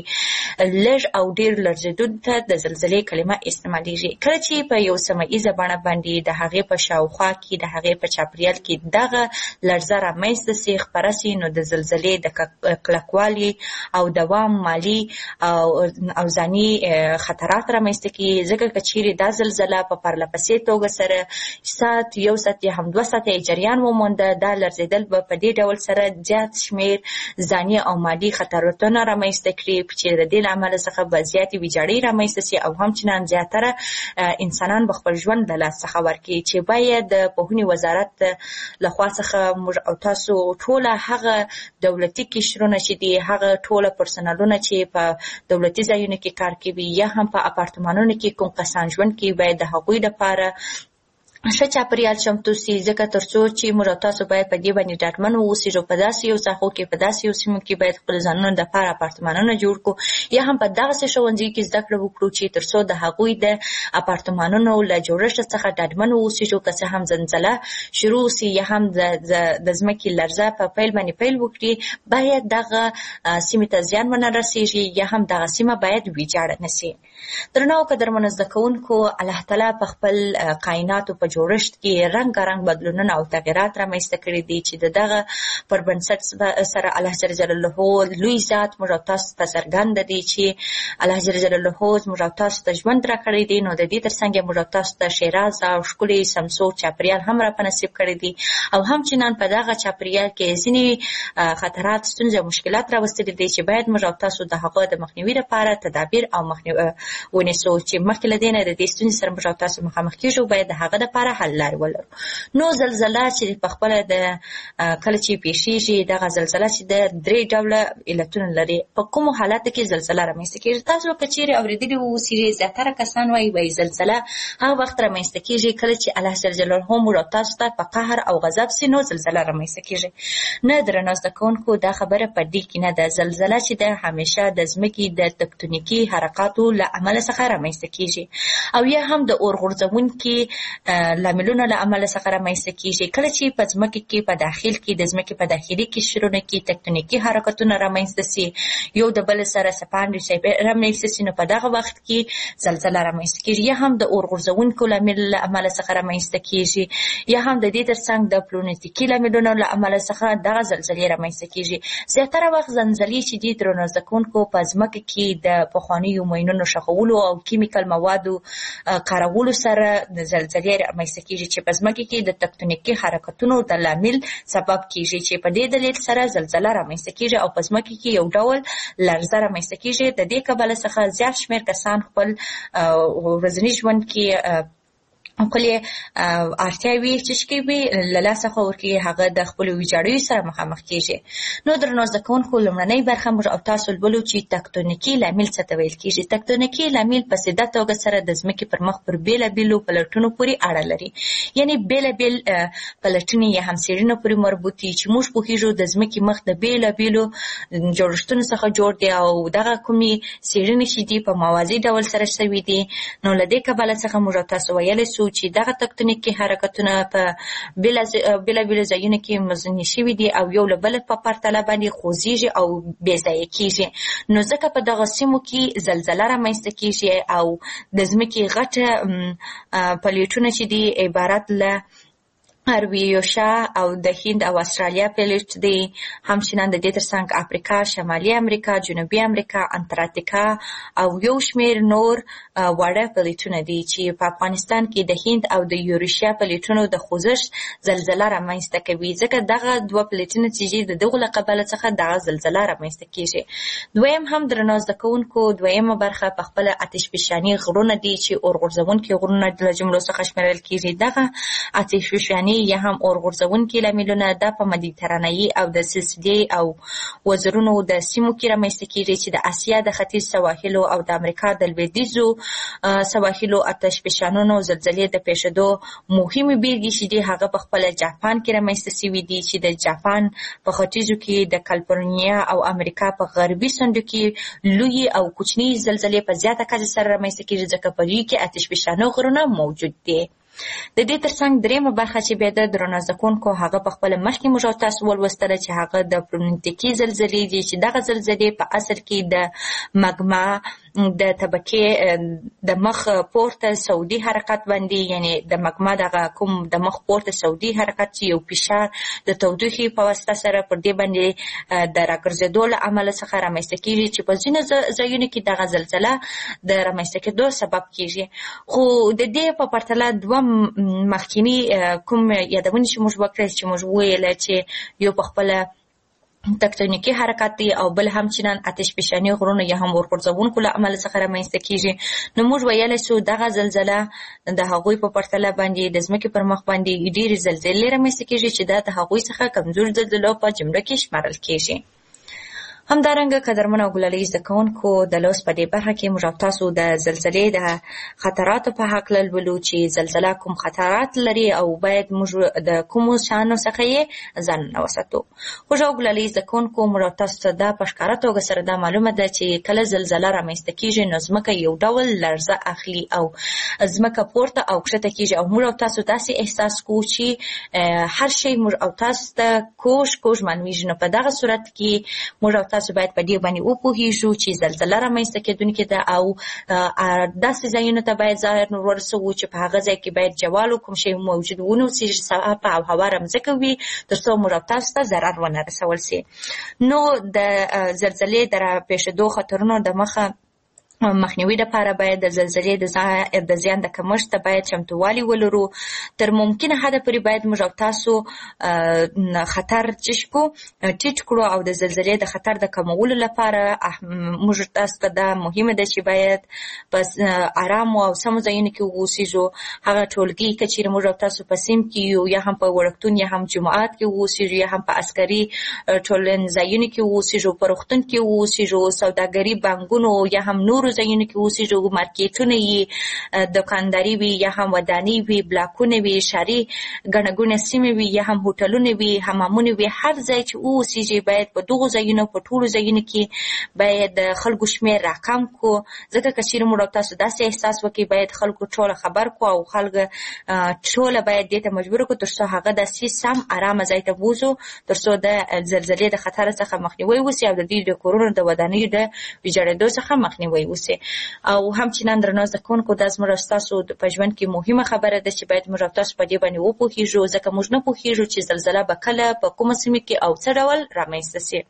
لږ او ډېر لړزېدو ته د زلزلې کلمه استعمالیږي. کله چې په یو سیمه ییزه بڼه باندې د هغې په شاوخوا کې، د هغې په چاپېریال کې دغه لړزه رامنځته سي، خپره سي، نو د زلزلې د د کلکوالي او دوام مالی او او ځاني خطرات رامنځته کیږي. ځکه که چیرې دا زلزله په پرله پسې توګه سره ساعت یو ساعت یا هم دوه ساعته جریان ومونده، دا لړزېدل به په دې ډول سره زیات شمېر ځاني او مالي خطراتونه رامنځته کړي چې د دې له امله څخه به زیاتې ویجاړۍ رامنځته سي او همچنان زیاتره انسانان به خپل ژوند له لاس څخه ورکړي، چې باید د پوهنې وزارت لخوا څخه موږ او تاسو ټوله هغه دولتي قشرونه چې دي، هغه ټوله پرسنلونه چې په دولتي ځایونو کې کار کوي یا هم په اپارتمانونو کې کوم کسان ژوند کوي، باید د هغوی لپاره ښه چاپریال چمتو سي، ځکه تر څو چې موږ او تاسو باید په دې باندې ډاډمن واوسېږو. په داسې یو ساحو کې، په داسې یو سیمو کې باید خپل ځانونو دپاره اپارتمانونه جوړ کړو یا هم په دغسې ښوونځیو کې زده کړه وکړو چې تر څو د هغوی د اپارتمانونو له جوړښت څخه ډاډمن واوسېږو. که څه هم زلزله شروع سي یا هم د ځمکې لرزه په پیل باندې پیل وکړي، باید دغه سیمې ته زیان ونه رسېږي یا هم دغه سیمه باید ویجاړه نه سي. درنو او قدرمنو زده کوونکو، الله تعالی په خپل کائناتو په جوړښت کې رنګارنګ بدلونونه او تغیرات رامنځته کړي دي چې د دغه پر بنسټ سره الله جل جلاله لوی ذات موږ او تاسو ته څرګنده دی چې الله جل جلاله موږ او تاسو ته ژوند راکړی دی، نو د دې ترڅنګ موږ او تاسو ته ښېراز او ښکلی سمسور چاپریال هم را په نصیب کړی دی او همچنان په دغه چاپریال کې ځینې خطرات، ستونزې او مشکلات راوستلي دي چې باید موږ او تاسو د هغه د مخنیوي لپاره تدابیر او مخنیوي ونیسو، چې مخکې له دې نه د دې ستونزې سره موږ او تاسو مخامخ کېږو، باید د هغه دپاره حل لارې ولرو. نو زلزله چې په خپله د کله چې پیښیږي، دغه زلزله چې د درې ډوله علتونه لري. په کومو حالاتو کې زلزله رامنځته کېږي؟ تاسو که چیرې اورېدلي اوسئ، زیاتره کسان وایي وایي زلزله هغه وخت رامنځته کېږي کله چې الله جل جلاله موږ او تاسو ته په قهر او غضب سي، نو زلزله رامنځته کېږي. نه درنو زده کوونکو، دا خبره په دې کې نه ده. زلزله چې ده همیشه د ځمکې د تکتونیکي حرکاتو له امله څخه رامنځته کېږي او یا هم د اور غورځونکي لاملونو له امله څخه رامنځته کېږي. کله چې په ځمکې کې په داخل کې د ځمکې په داخلي قشرونو کې تکتونیکي حرکتونه رامنځته سي، یو د بل سره څپانډې رامنځته سي، نو په دغه وخت کې زلزله رامنځته کېږي. یا هم د اور غورځونکو لامل له امله څخه رامنځته کېږي، یا هم د دې ترڅنګ د پلونیتیکي لاملونو له امله څخه دغه زلزلې رامنځته کېږي. زیاتره وخت زلزلې چې دي درنو زده کوونکو، په ځمکه کې د پخوانیو ماینونو ښخولو او کیمیکل موادو کارولو سره د زلزلې رامنځته کېږي چې په ځمکه کې د تکتونیکي حرکتونو د لامل سبب کېږي، چې په دې دلیل سره زلزله رامنځته کېږي او په ځمکه کې یو ډول لرزه رامنځته کېږي. د دې کبله څخه زیات شمېر کسان خپل ورځني ژوند کې خپلې اړتیاوې چې کوي له لاسه ورکوي، هغه د خپلو ویجاړیو سره مخامخ کېږي. نو درنو زده کوونکو، لومړنۍ برخه موږ او تاسو لولو چې تکتونیکي لامل څه ته ویل کېږي. تکتونیکي لامل په سیده توګه سره د ځمکې پر مخ پر بېلابېلو پلټونو پورې اړه لري، یعنې بېلابېل پلټنې یا هم څېړنو پورې مربوط دي چې موږ پوهېږو د ځمکې مخ د بېلابېلو جوړښتونو څخه جوړ دی او دغه کومې څېړنې چې دي په موازي ډول سره شوي دي. نو له دې کبله څخه موږ او تاسو ویلی سو چې دغه تکتونیکي حرکتونه په بېلابېلو ځایونو کې مزنې شوي دي او یو له بل په پرتله باندې خوځېږي او بې ځایه کېږي. نو ځکه په دغه سیمو کې زلزله رامنځته کېږي او د ځمکې غټه پلیټونه چې دي عبارت له ارویوشا او د هند او استرالیا پلیټ دی، همچنان د دې ترڅنګ افریقا، شمالي امریکا، جنوبي امریکا، انتارکتیکا او یو شمېر نور واړه پلیټونه دي چې په افغانستان کې د هند او د یوریشیا پلیټونو د خوځښت زلزله رامنځته کوي. ځکه دغه دوه پلیټونه چې د دغو له کبله څخه دغه زلزله رامنځته کېږي. دویم هم درنو زده کوونکو، دویمه برخه په خپله اتشفشاني غرونه دي چې اور غورځونکي غرونه له جملو څخه شمیرل کېږي. دغه اتشفشاني یا هم اور غورځونکي لاملونه د په مدیترانه‌ایي او د سلسلې او وزرونو د سیمو کې رامنځته کېږي چې د اسیا د ختیځ سواحلو او د امریکا د لویدیځو سواحلو اتشفشانونو زلزلې د پیښېدو مهمې بېلګې چې دي هغه په خپله جاپان کې رامنځته شوي دي، چې د جاپان په ختیځو کې د کالیفورنیا او امریکا په غربي څنډو کې لویې او کوچنۍ زلزلې په زیاته کچه سره رامنځته کېږي، ځکه په دوی کې اتشفشانو غرونه موجود دي. د دې ترڅنګ درېیمه برخه چې بیا د درنو زده کوونکو هغه په خپله مخکې موږ او تاسو ولوستله چې هغه د پلونیتیکي زلزلې دي، چې دغه زلزلې په اصل کې د مګما د طبقې د مخ پورته سعودي حرکت باندې، یعنی د مګما دغه کوم د مخ پورته سعودي حرکت چې یو فشار د تودوخې په واسطه سره پر دې باندې د راګرځېدو له امله څخه رامنځته کېږي چې په ځینو ځایونو کې دغه زلزله د رامنځته کېدو سبب کېږي. خو د دې په پرتله دوه مخکینی کوم یادونه چې موږ وکړل چې موږ وویل چې یو په خپله تکتونیکي حرکت دی او بل همچنان آتش فشاني غرونه یا هم ورغورځونکو له امله څخه رامنځته کېږي. نو موږ ویلی شو دغه زلزله د هغوی په پرتله باندې د ځمکې پر مخ باندې ډېرې زلزلې رامنځته کېږي چې دا د هغوی څخه کمزور زلزلو په جمله کې شمارل کېږي. همدارنګه قدرمن او ګلالي زده کوونکو د لوست په دې برخه کې موږ تاسو د زلزلې د خطراتو په هکله لولو چې زلزله کوم خطرات لري او باید موږ د کومو شیانو څخه یې ځانونه وساتو. خوږ او ګلالي زده کوونکو موږ تاسو ته دا په ښکاره توګه سره دا معلومه ده چې کله زلزله رامنځته کېږي نو ځمکه یو ډول لړزه اخلي او ځمکه پورته او کښته کېږي او موږ تاسو داسې احساس کوو چې هر شی موږ او تاسو ته کوږ کوږ معلومیږي. نو په دغه صورت کې موږ تاسو باید په دې باندې وپوهیږو چې زلزله رامنځته کېدونکې ده او داسې ځایونو ته باید ظاهر نور ورسوو چې په هغه ځای کې باید جوال کوم شی موجود ونوسېږي، صافه او هوا رامځکه وي تر څو موږ تاسو ته ضرر ونه رسول سي. نو د زلزلې د راپېښېدو خطرونو د مخه مخنیوي لپاره باید د زلزلې د زیان د کمښت ته باید چمتووالی ولرو. تر ممکنه حده پورې باید موږ او تاسو خطر چش کو ټیټ کړو او د زلزلې د خطر د کمولو لپاره موږ تاسو ته دا مهمه ده چې باید په آرام او سمو ځایونو کې واوسېږو. هغه ټولګي که چېرې موږ او تاسو په سیم کې یو یا هم په وړکتون یا هم جماعت کې واوسېږو یا هم په عسکري ټولنځایونو کې واوسېږو، په روغتون کې واوسېږو، سوداګري بانکونو یا هم نورو ځایونو کې اوسېږو، مارکیټونه یې، دکانداري وي یا هم ودانۍ وي، بلاکونه وي، ښاري ګڼه ګوڼه سیمې وي یا هم هوټلونه وي، حمامونه وي، هر ځای چې اوسېږي باید په دغو ځایونو په ټولو ځایونو کې باید د خلکو شمېر راکم کړو. ځکه که چېرې موږ او تاسو داسې احساس وکړي باید خلکو ټوله خبر کړو او خلک ټوله باید دې ته مجبور کړو تر څو هغه داسې سم ارامه ځای ته بوځو تر څو د زلزلې د خطر څخه مخنیوی وسي او د دې د کورونو د ودانیو د ویجاړېدو څخه مخنیوی وسي. او همچنان درنو زده کوونکو دا زموږ ستاسو په ژوند کې مهمه خبره ده چې باید موږ تاسو په دې باندې وپوهیږو، ځکه موږ نه پوهیږو چې زلزله به کله په کومه سیمه کې او څه ډول رامنځته سي.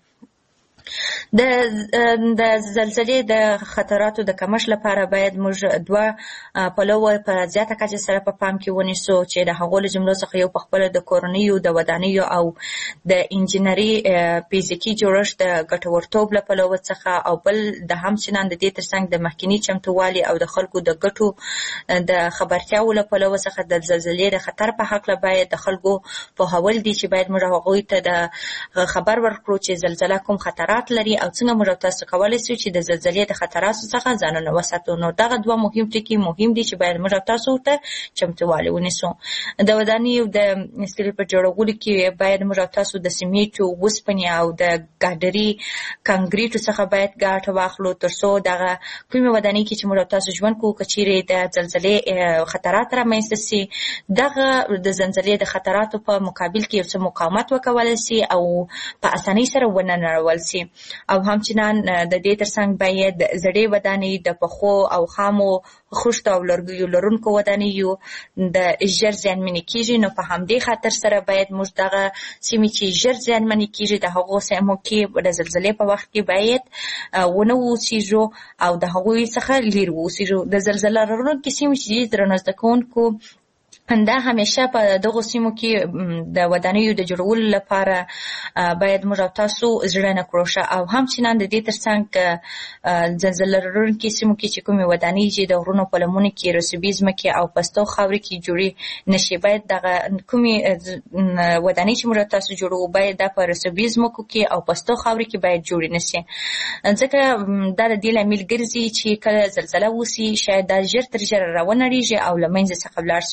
د د زلزلې د خطراتو د کمښت لپاره باید موږ دوه پلوه په زیاته کچه سره په پام کې ونیسو چې د هغو له جملو څخه یو په خپله د کورنیو د ودانیو او د انجینري فزیکي جوړښت د ګټورتوب له پلوه څخه او بل د همچنان د دې ترڅنګ د مخکیني چمتووالي او د خلکو د ګټو د خبرتیاو له پلوه څخه د زلزلې د خطر په هکله باید د خلکو پوهول دي چې باید موږ هغوی ته د خبر ورکړو چې زلزله کوم خطرات لري او څنګه موږ تاسو کولی شو چې د زلزلې د خطراتو څخه ځانونه وساتو. نو دغه دوه مهم ټکي مهم دي چې باید موږ تاسو ته چمتووالی ونیسو. د ودانیو د سکرې په جوړولو کې باید موږ تاسو د سیمنټو، اوسپنې او د ګاډري کانکریټو څخه باید ګټه واخلو تر څو دغه کومې ودانۍ کې چې موږ تاسو ژوند کوو که چیرې د زلزلې خطرات رامنځته سي دغه د زلزلې د خطراتو په مقابل کې یو څه مقاومت وکولی سي او په اسانۍ سره ونه نړول سي. او همچنان د دې ترڅنګ باید زړې ودانۍ د پخو او خامو خښتو او لرګیو لرونکو ودانیو د ژر زیانمنې کېږي. نو په همدې خاطر سره باید موږ دغه سیمې چې ژر زیانمنې کېږي د هغو سیمو کې د زلزلې په وخت کې باید ونه واوسېږو او د هغوی څخه لرې واوسېږو. د زلزله لرونکې سیمې چې دي درنو زده کوونکو دا همیشه په دغو سیمو کې د ودانیو د جوړولو لپاره باید موږ تاسو زړه نه کړو شه او همچنان د دې ترڅنګ زلزله لرونکې سیمو کې چې کومې ودانۍ چې د غرونو په لمنو کې رسوبي ځمکې او پستو خاورې کې جوړې نشي باید دغه کومې ودانۍ چې موږ تاسو جوړو باید دا په رسوبي ځمکو کې او پستو خاورې کې باید جوړې نشي، ځکه دا د دې لامل ګرځي چې کله زلزله وسي شاید دا ژر تر ژره راونړېږي او له منځه څخه ولاړ شي. نو په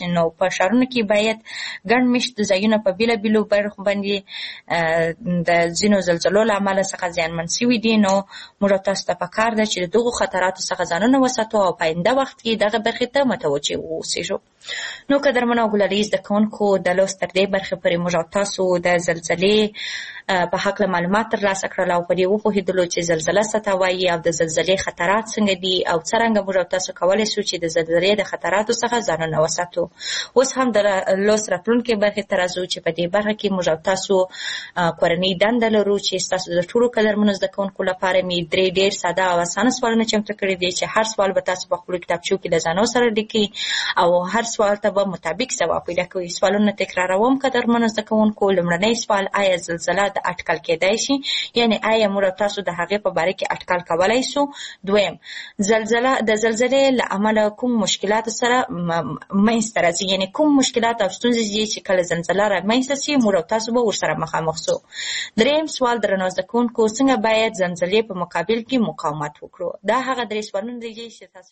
په ښارونو کې باید ګڼ مېشت ځایونه په بېلابېلو برخو باندې د ځینو زلزلو له امله څخه زیانمن شوي دي. نو موږ او تاسو ته پکار ده چې د دغو خطراتو څخه ځانونه وساتو او په آینده وخت کې دغه برخې ته متوجه واوسېږو. نو قدرمنو او ګلالي زده کوونکو د لوست تر دې برخې پورې موږ او تاسو د زلزلې په هکله معلومات ترلاسه کړل او په دې وپوهېدلو چې زلزله څه ته وایي او د زلزلې خطرات څنګه دي او څرنګه موږ او تاسو کولی شو چې د زلزلې د خطراتو څخه ځانونه وساتو. اوس هم د لوست راتلونکې برخې ته راځو چې په دې برخه کې موږ او تاسو کورنۍ دنده لرو چې ستاسو د ټولو قدرمنو زده کوونکو لپاره مې درې ډېر ساده او اسانه سوالونه چمتو کړي دي چې هر سوال به تاسو په خپلو کتابچو کې له ځانو سره لیکئ او هر سوال ته به مطابق ځواب پیدا کوئ. سوالونه تکراروم قدرمنو زده کوونکو. لومړنی سوال: آیا زلزله د اټکل کېدای شي؟ یعنې آیا موږ او تاسو د هغې په باره کې اټکل کولی شو؟ دویم: زلزله د زلزلې له امله کوم مشکلاتو سره منځته راځي؟ یعنې کوم مشکلات او ستونزې دي چې کله زلزله رامنځته شي موږ او تاسو به ورسره مخامخ سو. دریم سوال: درنو زده کوونکو، څنګه باید زلزلې په مقابل کې مقاومت وکړو؟ دا هغه درې سوالونه دي چې تاسو